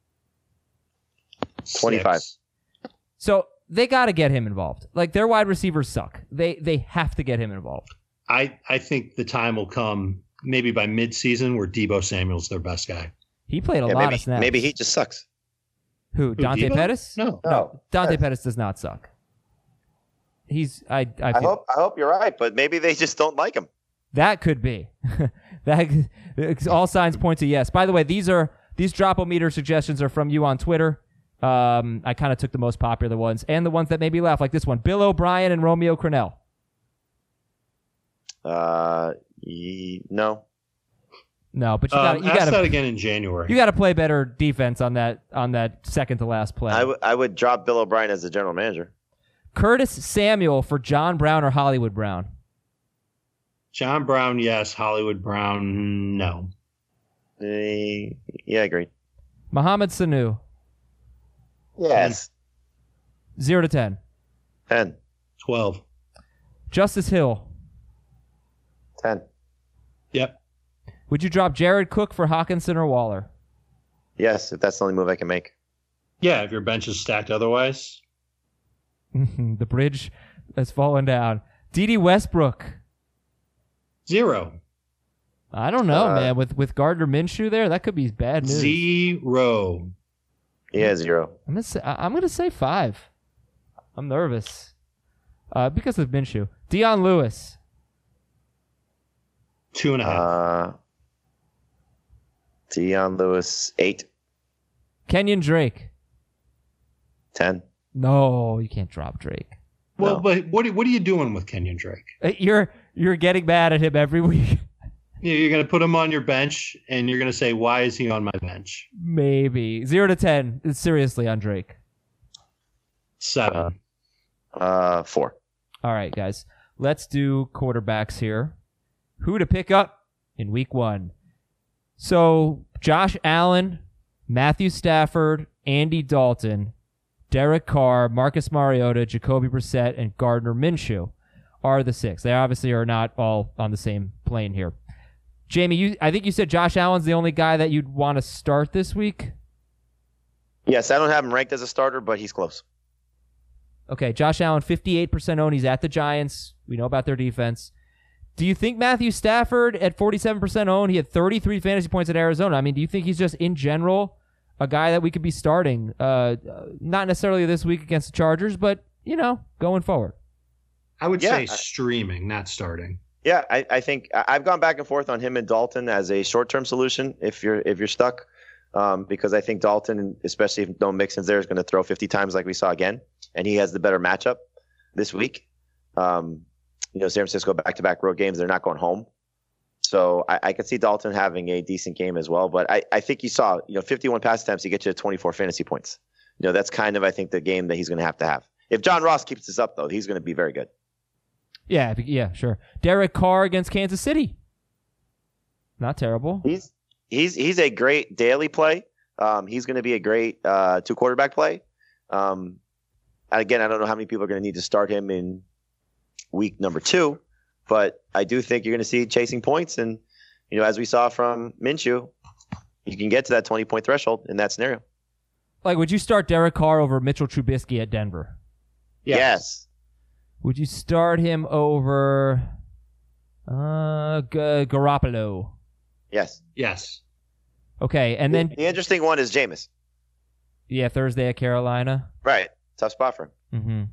twenty-five. Six. So they got to get him involved. Like, their wide receivers suck. They they have to get him involved. I, I think the time will come maybe by mid-season where Deebo Samuel's their best guy. He played a Yeah, lot maybe, of snaps. maybe he just sucks. Who? Dante Debo? Pettis? No. No. Dante Yes. Pettis does not suck. He's I I, I feel, hope I hope you're right, but maybe they just don't like him. that could be. that all signs point to yes. By the way, these are these drop-o-meter suggestions are from you on Twitter. Um, I kind of took the most popular ones and the ones that made me laugh, like this one: Bill O'Brien and Romeo Crennel. Uh, ye, no. No, but you Um, got you ask got that to again in January. you got to play better defense on that on that second to last play. I, w- I would drop Bill O'Brien as the general manager. Curtis Samuel for John Brown or Hollywood Brown? John Brown, yes. Hollywood Brown, no. Eh, yeah, agreed. Mohamed Sanu, Yes. zero to ten. ten. twelve. Justice Hill. ten. Yep. Would you drop Jared Cook for Hawkinson or Waller? Yes, if that's the only move I can make. Yeah, if your bench is stacked otherwise. The bridge has fallen down. D D Westbrook. Zero. I don't know, Uh, man. With with Gardner Minshew there, that could be bad news. Zero. Yeah, zero. I'm gonna say I- I'm gonna say five. I'm nervous uh, because of Minshew. Deion Lewis. Two and a half. Uh, Deion Lewis, eight. Kenyon Drake. ten. No, you can't drop Drake. well, no. but what, what are you doing with Kenyon Drake? Uh, You're you're getting mad at him every week. You- You're going to put him on your bench, and you're going to say, why is he on my bench? Maybe zero to ten. Seriously, on Drake. Seven. Uh, four. All right, guys. Let's do quarterbacks here. Who to pick up in week one? So Josh Allen, Matthew Stafford, Andy Dalton, Derek Carr, Marcus Mariota, Jacoby Brissett, and Gardner Minshew are the six. They obviously are not all on the same plane here. Jamie, you, I think you said Josh Allen's the only guy that you'd want to start this week. Yes, I don't have him ranked as a starter, but he's close. Okay, Josh Allen, fifty-eight percent owned. He's at the Giants. We know about their defense. Do you think Matthew Stafford at forty-seven percent owned, he had thirty-three fantasy points at Arizona. I mean, do you think he's just, in general, a guy that we could be starting? Uh, not necessarily this week against the Chargers, but, you know, going forward. I would Yeah, say I- streaming, not starting. Yeah, I, I think I- I've gone back and forth on him and Dalton as a short-term solution if you're if you're stuck, um, because I think Dalton, especially if no Mixon's there, is going to throw fifty times like we saw again, and he has the better matchup this week. Um, you know, San Francisco back-to-back road games, they're not going home. So I, I could see Dalton having a decent game as well. But I, I think you saw, you know, fifty-one pass attempts, he gets you to twenty-four fantasy points. You know, that's kind of, I think, the game that he's going to have to have. If John Ross keeps this up, though, he's going to be very good. Yeah, yeah, sure. Derek Carr against Kansas City. Not terrible. He's he's he's a great daily play. Um, he's going to be a great uh, two quarterback play. Um, and again, I don't know how many people are going to need to start him in week number two, but I do think you're going to see chasing points. And you know, as we saw from Minshew, you can get to that twenty point threshold in that scenario. Like, would you start Derek Carr over Mitchell Trubisky at Denver? Yes. Yes. Would you start him over uh, G- Garoppolo? Yes. Yes. Okay, and then, The interesting one is Jameis. yeah, Thursday at Carolina. Right. Tough spot for him. Mm-hmm.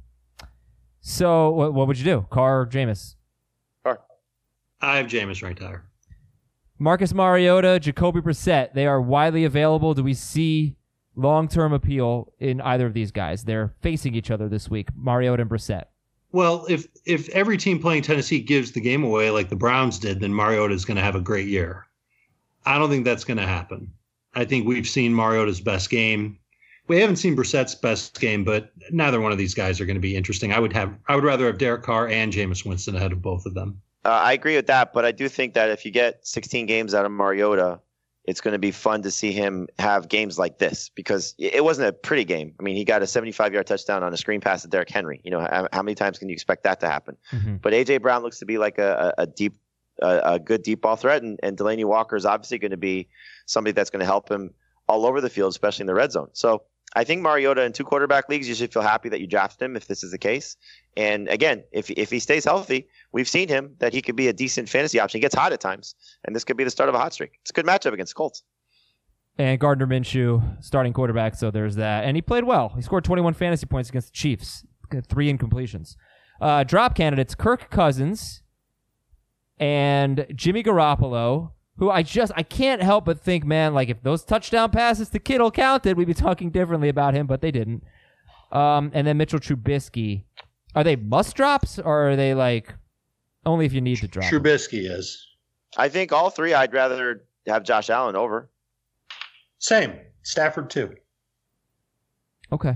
So, what, what would you do? Carr or Jameis? Or I have Jameis right there. Marcus Mariota, Jacoby Brissett, they are widely available. Do we see long-term appeal in either of these guys? They're facing each other this week, Mariota and Brissett. Well, if if every team playing Tennessee gives the game away like the Browns did, then Mariota is going to have a great year. I don't think that's going to happen. I think we've seen Mariota's best game. We haven't seen Brissett's best game, but neither one of these guys are going to be interesting. I would have I would rather have Derek Carr and Jameis Winston ahead of both of them. Uh, I agree with that, but I do think that if you get sixteen games out of Mariota, it's going to be fun to see him have games like this because it wasn't a pretty game. I mean, he got a seventy-five yard touchdown on a screen pass to Derrick Henry. You know, how, how many times can you expect that to happen? Mm-hmm. But A J Brown looks to be like a, a, a deep, a, a good deep ball threat, and, and Delaney Walker is obviously going to be somebody that's going to help him all over the field, especially in the red zone. So I think Mariota in two quarterback leagues, you should feel happy that you drafted him if this is the case. And again, if if he stays healthy, we've seen him that he could be a decent fantasy option. He gets hot at times, and this could be the start of a hot streak. It's a good matchup against the Colts. And Gardner Minshew, starting quarterback, so there's that. And he played well. He scored twenty-one fantasy points against the Chiefs. Three incompletions. Uh, drop candidates, Kirk Cousins and Jimmy Garoppolo, who I just, I can't help but think, man, like if those touchdown passes to Kittle counted, we'd be talking differently about him, but they didn't. Um, and then Mitchell Trubisky. Are they must drops, or are they like only if you need to drop? Trubisky them? Is. I think all three I'd rather have Josh Allen over. Same. Stafford too. Okay.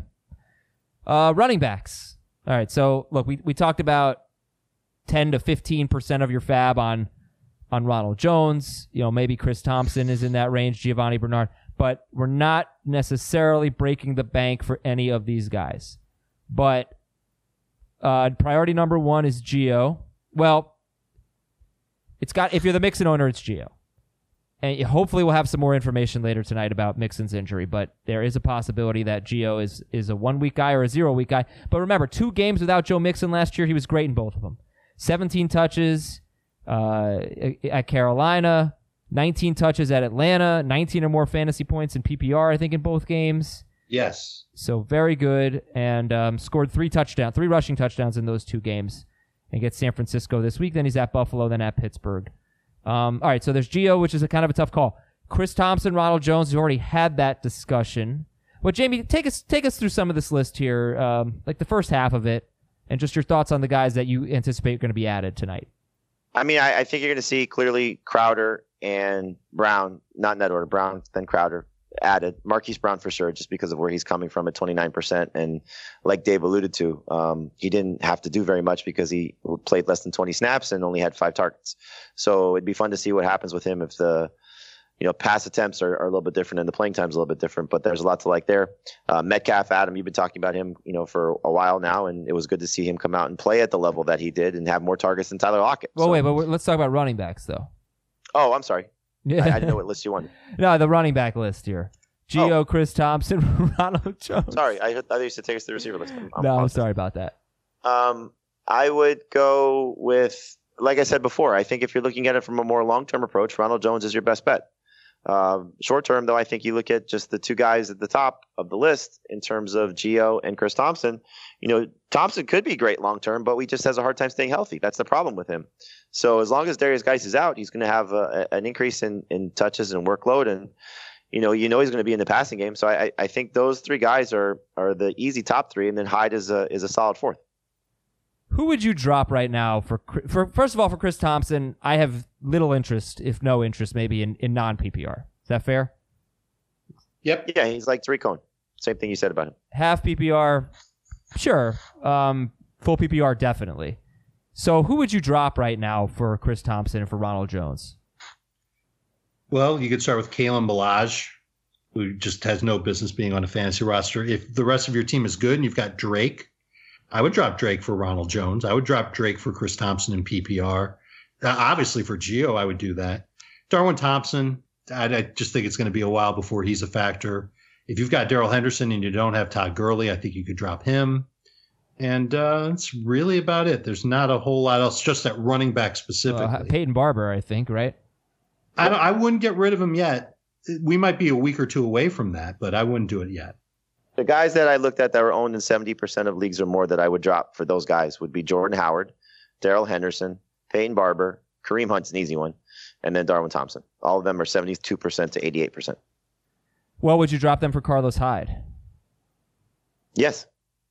Uh, running backs. All right. So look, we, we talked about ten to fifteen percent of your fab on, on Ronald Jones. You know, maybe Chris Thompson is in that range, Giovanni Bernard, but we're not necessarily breaking the bank for any of these guys. But, uh, priority number one is Gio. Well, it's got, if you're the Mixon owner, it's Gio. And hopefully we'll have some more information later tonight about Mixon's injury, but there is a possibility that Gio is, is a one-week guy or a zero-week guy. But remember, two games without Joe Mixon last year, he was great in both of them. seventeen touches uh, at Carolina, nineteen touches at Atlanta, nineteen or more fantasy points in P P R, I think, in both games. Yes. So very good, and um, scored three touchdowns, three rushing touchdowns in those two games, and gets San Francisco this week. Then he's at Buffalo, then at Pittsburgh. Um, all right, so there's Gio, which is a kind of a tough call. Chris Thompson, Ronald Jones, we already had that discussion. Well, Jamie, take us take us through some of this list here, um, like the first half of it, and just your thoughts on the guys that you anticipate are going to be added tonight. I mean, I, I think you're going to see clearly Crowder and Brown, not in that order, Brown, then Crowder added. Marquise Brown for sure, just because of where he's coming from at twenty-nine percent. And like Dave alluded to, um, he didn't have to do very much because he played less than twenty snaps and only had five targets. So it'd be fun to see what happens with him if the, you know, pass attempts are, are a little bit different and the playing time's a little bit different, but there's a lot to like there. Uh, Metcalf, Adam, you've been talking about him, you know, for a while now, and it was good to see him come out and play at the level that he did and have more targets than Tyler Lockett. Well, so. wait, but let's talk about running backs, though. Oh, I'm sorry. Yeah. I, I didn't know what list you wanted. No, the running back list here. Gio, oh. Chris Thompson, Ronald Jones. Sorry, I, I thought you said take us to the receiver list. I'm, no, I'm I'm sorry about that. Um, I would go with, like I said before, I think if you're looking at it from a more long-term approach, Ronald Jones is your best bet. Uh, short-term, though, I think you look at just the two guys at the top of the list in terms of Gio and Chris Thompson. You know, Thompson could be great long-term, but he just has a hard time staying healthy. That's the problem with him. So as long as Darius Geis is out, he's going to have a, an increase in, in touches and workload, and you know, you know he's going to be in the passing game. So I, I think those three guys are are the easy top three, and then Hyde is a is a solid fourth. Who would you drop right now for for first of all for Chris Thompson? I have little interest, if no interest, maybe in, in non P P R. Is that fair? Yep. Yeah, he's like Tariq Cohen. Same thing you said about him. Half P P R, sure. Um, full P P R, definitely. So who would you drop right now for Chris Thompson and for Ronald Jones? Well, you could start with Kalen Ballage, who just has no business being on a fantasy roster. If the rest of your team is good and you've got Drake, I would drop Drake for Ronald Jones. I would drop Drake for Chris Thompson in P P R. Uh, obviously, for Gio, I would do that. Darwin Thompson, I, I just think it's going to be a while before he's a factor. If you've got Darrell Henderson and you don't have Todd Gurley, I think you could drop him. And uh, that's really about it. There's not a whole lot else, just at running back specifically. Uh, Peyton Barber, I think, right? I, don't, I wouldn't get rid of him yet. We might be a week or two away from that, but I wouldn't do it yet. The guys that I looked at that were owned in seventy percent of leagues or more that I would drop for those guys would be Jordan Howard, Darrell Henderson, Peyton Barber, Kareem Hunt's an easy one, and then Darwin Thompson. All of them are seventy-two percent to eighty-eight percent. Well, would you drop them for Carlos Hyde? Yes.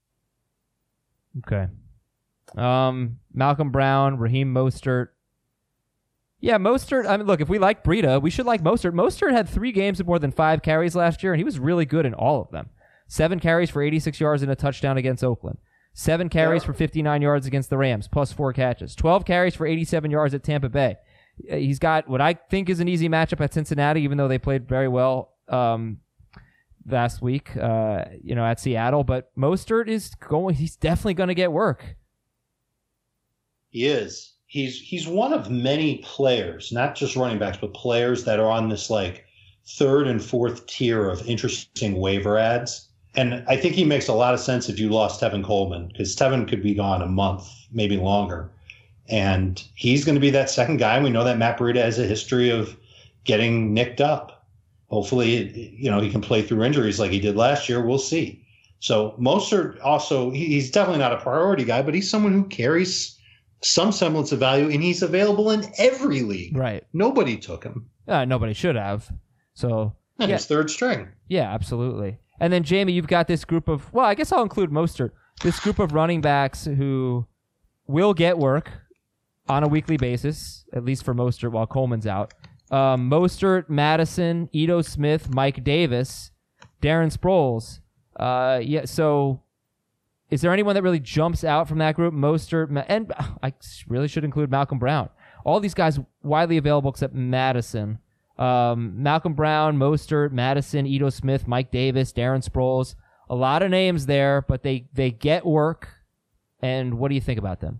Okay. Um, Malcolm Brown, Raheem Mostert. Yeah, Mostert. I mean, look, if we like Breida, we should like Mostert. Mostert had three games of more than five carries last year, and he was really good in all of them. Seven carries for eighty-six yards and a touchdown against Oakland. Seven carries yeah. for fifty-nine yards against the Rams, plus four catches. Twelve carries for eighty-seven yards at Tampa Bay. He's got what I think is an easy matchup at Cincinnati, even though they played very well um, last week, uh, you know, at Seattle. But Mostert is going. He's definitely going to get work. He is. He's he's one of many players, not just running backs, but players that are on this like third and fourth tier of interesting waiver ads. And I think he makes a lot of sense if you lost Tevin Coleman, because Tevin could be gone a month, maybe longer. And he's going to be that second guy. We know that Matt Breida has a history of getting nicked up. Hopefully, you know, he can play through injuries like he did last year. We'll see. So Mostert also, he's definitely not a priority guy, but he's someone who carries some semblance of value, and he's available in every league. Right. Nobody took him. Uh, nobody should have. So And yeah. he's third string. Yeah, absolutely. And then, Jamie, you've got this group of, well, I guess I'll include Mostert, this group of running backs who will get work on a weekly basis, at least for Mostert while Coleman's out. Um, Mostert, Madison, Ito Smith, Mike Davis, Darren Sproles. Uh, yeah, so is there anyone that really jumps out from that group? Mostert, Ma- and I really should include Malcolm Brown. All these guys widely available except Madison. Um, Malcolm Brown, Mostert, Madison, Ito Smith, Mike Davis, Darren Sproles. A lot of names there, but they, they get work. And what do you think about them?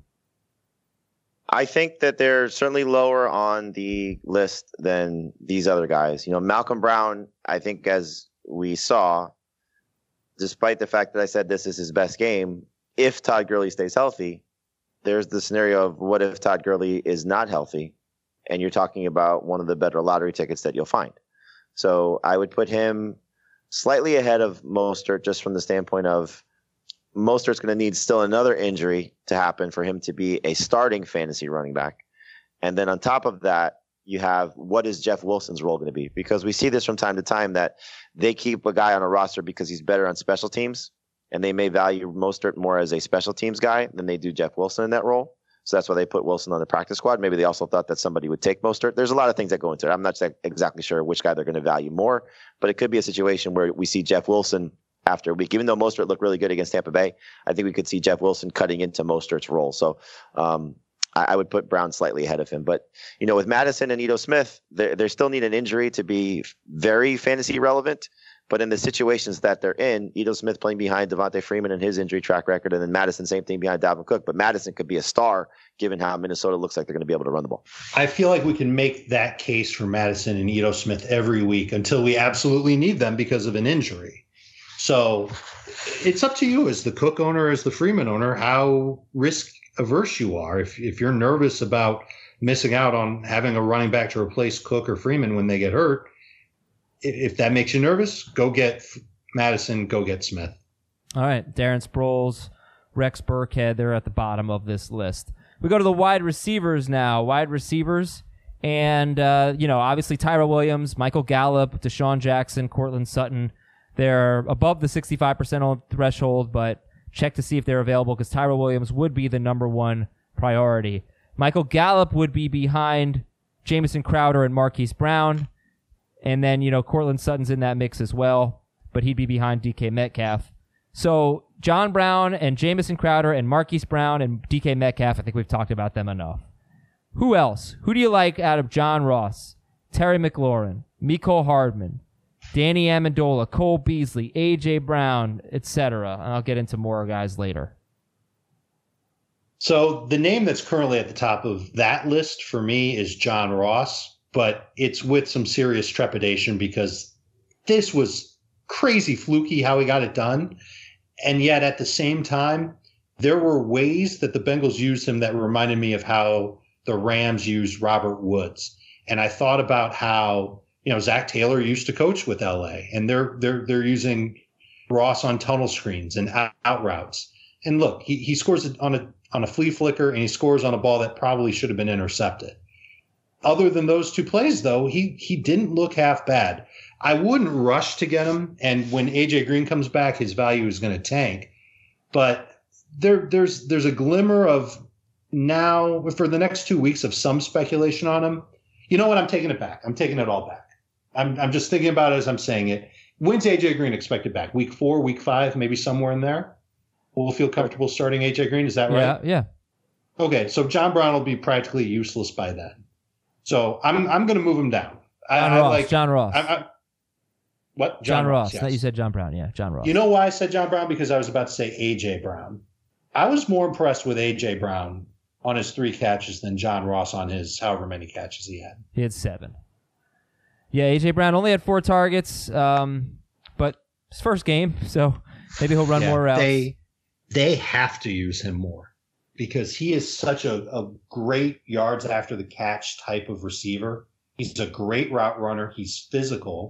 I think that they're certainly lower on the list than these other guys. You know, Malcolm Brown, I think as we saw, despite the fact that I said this is his best game, if Todd Gurley stays healthy, there's the scenario of what if Todd Gurley is not healthy, and you're talking about one of the better lottery tickets that you'll find. So I would put him slightly ahead of Mostert just from the standpoint of Mostert's going to need still another injury to happen for him to be a starting fantasy running back. And then on top of that, you have what is Jeff Wilson's role going to be? Because we see this from time to time that they keep a guy on a roster because he's better on special teams, and they may value Mostert more as a special teams guy than they do Jeff Wilson in that role. So that's why they put Wilson on the practice squad. Maybe they also thought that somebody would take Mostert. There's a lot of things that go into it. I'm not exactly sure which guy they're going to value more, but it could be a situation where we see Jeff Wilson after a week. Even though Mostert looked really good against Tampa Bay, I think we could see Jeff Wilson cutting into Mostert's role. So um, I, I would put Brown slightly ahead of him. But, you know, with Madison and Ito Smith, they they still need an injury to be very fantasy relevant. But in the situations that they're in, Ito Smith playing behind Devontae Freeman and his injury track record, and then Madison, same thing behind Dalvin Cook. But Madison could be a star given how Minnesota looks like they're going to be able to run the ball. I feel like we can make that case for Madison and Ito Smith every week until we absolutely need them because of an injury. So it's up to you as the Cook owner, as the Freeman owner, how risk averse you are. If if you're nervous about missing out on having a running back to replace Cook or Freeman when they get hurt, if that makes you nervous, go get Madison, go get Smith. All right, Darren Sproles, Rex Burkhead, they're at the bottom of this list. We go to the wide receivers now. Wide receivers, and, uh, you know, obviously Tyrell Williams, Michael Gallup, Deshaun Jackson, Cortland Sutton. They're above the sixty-five percent threshold, but check to see if they're available because Tyrell Williams would be the number one priority. Michael Gallup would be behind Jamison Crowder and Marquise Brown. And then, you know, Cortland Sutton's in that mix as well, but he'd be behind D K Metcalf. So John Brown and Jamison Crowder and Marquise Brown and D K Metcalf, I think we've talked about them enough. Who else? Who do you like out of John Ross, Terry McLaurin, Mecole Hardman, Danny Amendola, Cole Beasley, A J Brown, et cetera? And I'll get into more guys later. So the name that's currently at the top of that list for me is John Ross, but it's with some serious trepidation because this was crazy fluky how he got it done. And yet at the same time, there were ways that the Bengals used him that reminded me of how the Rams used Robert Woods. And I thought about how, you know, Zach Taylor used to coach with L A, and they're they're they're using Ross on tunnel screens and out, out routes. And look, he he scores on a on a flea flicker, and he scores on a ball that probably should have been intercepted. Other than those two plays, though, he he didn't look half bad. I wouldn't rush to get him, and when A J Green comes back, his value is going to tank. But there there's there's a glimmer of now for the next two weeks of some speculation on him. You know what? I'm taking it back. I'm taking it all back. I'm I'm just thinking about it as I'm saying it. When's A J Green expected back? Week four, week five, maybe somewhere in there? We'll feel comfortable starting A J Green. Is that right? Yeah, yeah. Okay, so John Brown will be practically useless by then. So I'm I'm going to move him down. I, John I Ross. like, John Ross. I, I, what? John, John Ross. Yes. No, you said John Brown. Yeah, John Ross. You know why I said John Brown? Because I was about to say A J Brown. I was more impressed with A J Brown on his three catches than John Ross on his however many catches he had. He had seven. Yeah, A J Brown only had four targets, um, but his first game, so maybe he'll run yeah, more routes. They, they have to use him more because he is such a, a great yards after the catch type of receiver. He's a great route runner. He's physical.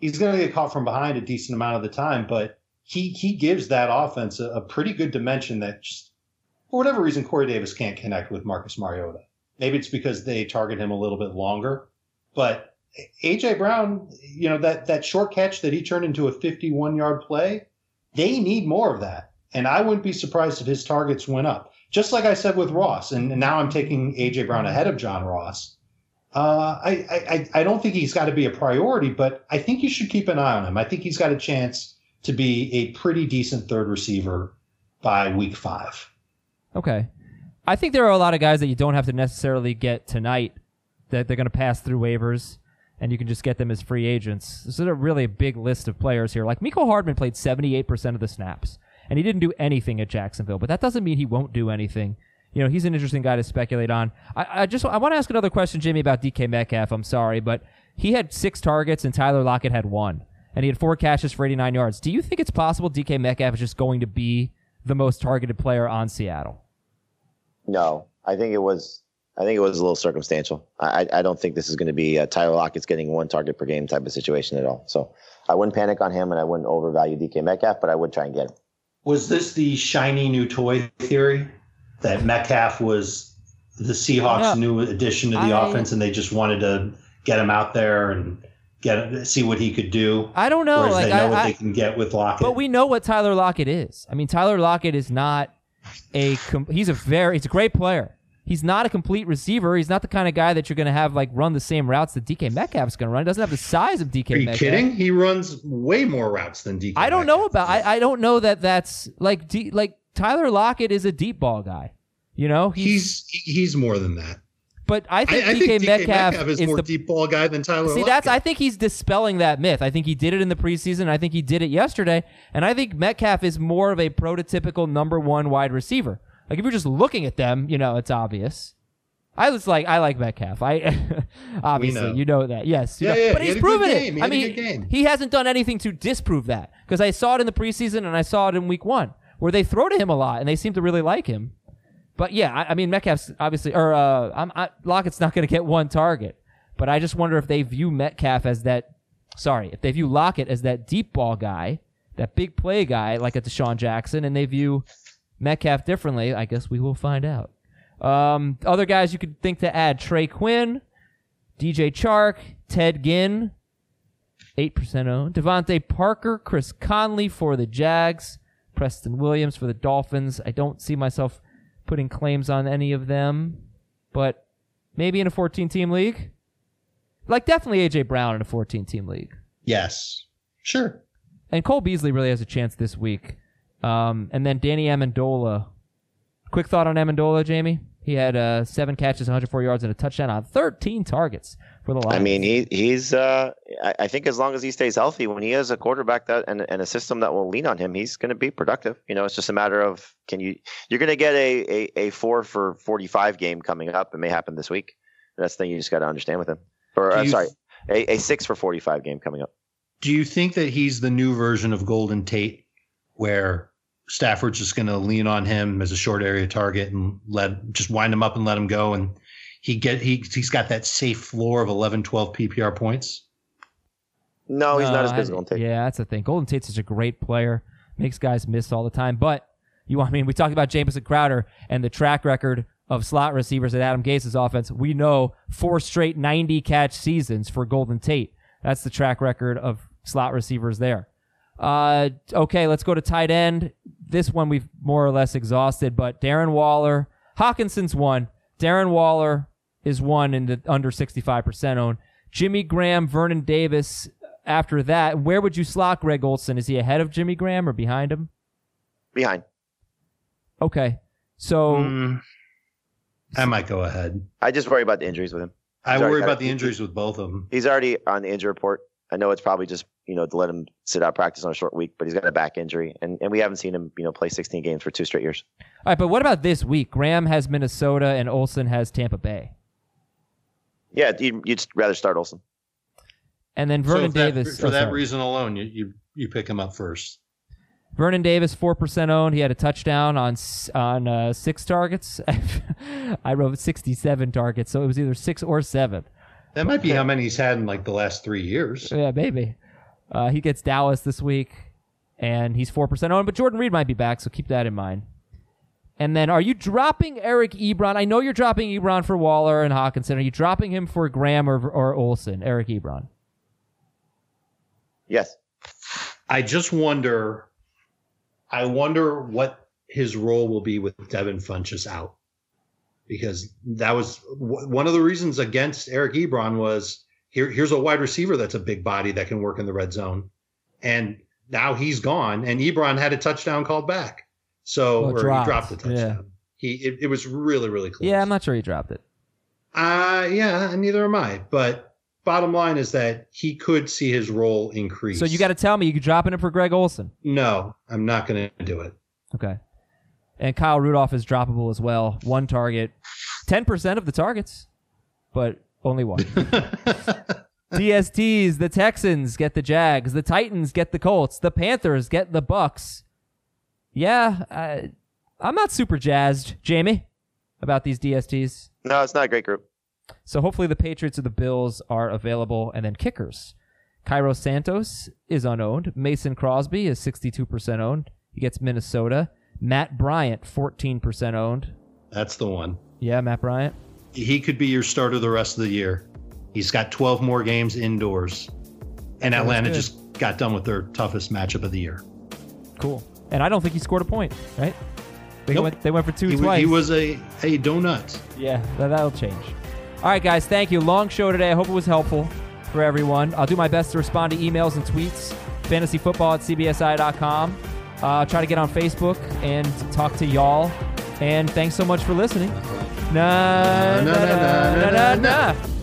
he's going to get caught from behind a decent amount of the time, but he he gives that offense a, a pretty good dimension that just, for whatever reason, Corey Davis can't connect with Marcus Mariota. Maybe it's because they target him a little bit longer, but A J Brown, you know, that, that short catch that he turned into a fifty-one yard play, they need more of that. And I wouldn't be surprised if his targets went up. Just like I said with Ross, and, and now I'm taking A J Brown ahead of John Ross. Uh, I, I, I don't think he's got to be a priority, but I think you should keep an eye on him. I think he's got a chance to be a pretty decent third receiver by week five. Okay. I think there are a lot of guys that you don't have to necessarily get tonight, that they're going to pass through waivers, and you can just get them as free agents. This is a really big list of players here. Like Mecole Hardman played seventy-eight percent of the snaps, and he didn't do anything at Jacksonville, but that doesn't mean he won't do anything. You know, he's an interesting guy to speculate on. I, I just I want to ask another question, Jimmy, about D K Metcalf. I'm sorry, but he had six targets and Tyler Lockett had one, and he had four catches for eighty-nine yards. Do you think it's possible D K Metcalf is just going to be the most targeted player on Seattle? No, I think it was. I think it was a little circumstantial. I, I don't think this is going to be uh, Tyler Lockett's getting one target per game type of situation at all. So I wouldn't panic on him, and I wouldn't overvalue D K Metcalf, but I would try and get him. Was this the shiny new toy theory that Metcalf was the Seahawks' new addition to the I, offense, and they just wanted to get him out there and get see what he could do? I don't know. Whereas like, they know I, what I, they can get with Lockett. But we know what Tyler Lockett is. I mean, Tyler Lockett is not a – he's a very – he's a great player. He's not a complete receiver. He's not the kind of guy that you're going to have like run the same routes that D K Metcalf's going to run. He doesn't have the size of D K Are you Metcalf. kidding? He runs way more routes than D K I don't Metcalf. know about I, I don't know that that's like D, like Tyler Lockett is a deep ball guy. You know? He's he's, he's more than that. But I think, I, I D K, think Metcalf, Metcalf is, is more the deep ball guy than Tyler See, Lockett. that's I think he's dispelling that myth. I think he did it in the preseason. I think he did it yesterday. And I think Metcalf is more of a prototypical number one wide receiver. Like if you're just looking at them, you know, it's obvious. I was like, I like Metcalf. I obviously, know. you know that. Yes, yeah, know. yeah. But he's proven it. He I mean, he hasn't done anything to disprove that because I saw it in the preseason and I saw it in week one where they throw to him a lot and they seem to really like him. But yeah, I, I mean, Metcalf's obviously, or uh, I'm, I, Lockett's not going to get one target. But I just wonder if they view Metcalf as that. Sorry, if they view Lockett as that deep ball guy, that big play guy, like a Deshaun Jackson, and they view Metcalf differently. I guess we will find out. Um, other guys you could think to add: Trey Quinn, D J Chark, Ted Ginn, eight percent owned. Devontae Parker, Chris Conley for the Jags, Preston Williams for the Dolphins. I don't see myself putting claims on any of them, but maybe in a fourteen-team league. Like definitely A J Brown in a fourteen-team league. Yes, sure. And Cole Beasley really has a chance this week. Um, and then Danny Amendola. Quick thought on Amendola, Jamie? He had uh, seven catches, one hundred four yards, and a touchdown on thirteen targets for the Lions. I mean, he he's. Uh, I, I think as long as he stays healthy, when he has a quarterback that and, and a system that will lean on him, he's going to be productive. You know, it's just a matter of can you. You're going to get a, a a four for forty-five game coming up. It may happen this week. That's the thing you just got to understand with him. Or uh, sorry, a, a six for forty-five game coming up. Do you think that he's the new version of Golden Tate, where Stafford's just going to lean on him as a short area target and let just wind him up and let him go, and he get he he's got that safe floor of eleven, twelve P P R points? No, he's no, not as good I, as Golden Tate. Yeah, that's the thing. Golden Tate's such a great player, makes guys miss all the time. But you, I mean, we talked about Jamison Crowder and the track record of slot receivers at Adam Gase's offense. We know four straight ninety catch seasons for Golden Tate. That's the track record of slot receivers there. Uh, okay, let's go to tight end. This one we've more or less exhausted, but Darren Waller, Hawkinson's one. Darren Waller is one in the under sixty-five percent own. Jimmy Graham, Vernon Davis. After that, where would you slot Greg Olsen? Is he ahead of Jimmy Graham or behind him? Behind. Okay, so mm, I might go ahead. I just worry about the injuries with him. I worry about the injuries with both of them. He's already on the injury report. I know it's probably just, you know, to let him sit out practice on a short week, but he's got a back injury, and, and we haven't seen him, you know, play sixteen games for two straight years. All right, but what about this week? Graham has Minnesota and Olsen has Tampa Bay. Yeah, you'd, you'd rather start Olsen. And then Vernon so that, Davis. For oh, that sorry. reason alone, you, you you pick him up first. Vernon Davis, four percent owned. He had a touchdown on on uh, six targets. I wrote sixty-seven targets, so it was either six or seven. That might be how many he's had in like the last three years. Yeah, maybe. Uh, he gets Dallas this week, and he's four percent owned, but Jordan Reed might be back, so keep that in mind. And then are you dropping Eric Ebron? I know you're dropping Ebron for Waller and Hawkinson. Are you dropping him for Graham or, or Olsen, Eric Ebron? Yes. I just wonder, I wonder what his role will be with Devin Funchess out. Because that was w- one of the reasons against Eric Ebron was here, here's a wide receiver that's a big body that can work in the red zone. And now he's gone, and Ebron had a touchdown called back. So, well, or dropped. he dropped the touchdown. Yeah. He, it, it was really, really close. Yeah, I'm not sure he dropped it. Uh, yeah, neither am I. But bottom line is that he could see his role increase. So you got to tell me, you dropping him for Greg Olsen? No, I'm not going to do it. Okay. And Kyle Rudolph is droppable as well. One target. ten percent of the targets, but only one. D S Ts, the Texans get the Jags. The Titans get the Colts. The Panthers get the Bucks. Yeah, uh, I'm not super jazzed, Jamie, about these D S Ts. No, it's not a great group. So hopefully the Patriots or the Bills are available. And then kickers. Cairo Santos is unowned. Mason Crosby is sixty-two percent owned. He gets Minnesota. Matt Bryant, fourteen percent owned. That's the one. Yeah, Matt Bryant. He could be your starter the rest of the year. He's got twelve more games indoors. And That Atlanta good. just got done with their toughest matchup of the year. Cool. And I don't think he scored a point, right? They, Nope. went, they went for two He, twice. he was a, a donut. Yeah, that, that'll change. All right, guys, thank you. Long show today. I hope it was helpful for everyone. I'll do my best to respond to emails and tweets. fantasy football at c b s i dot com. Uh, try to get on Facebook and talk to y'all. And thanks so much for listening. Na, na, na, na, na, na, na.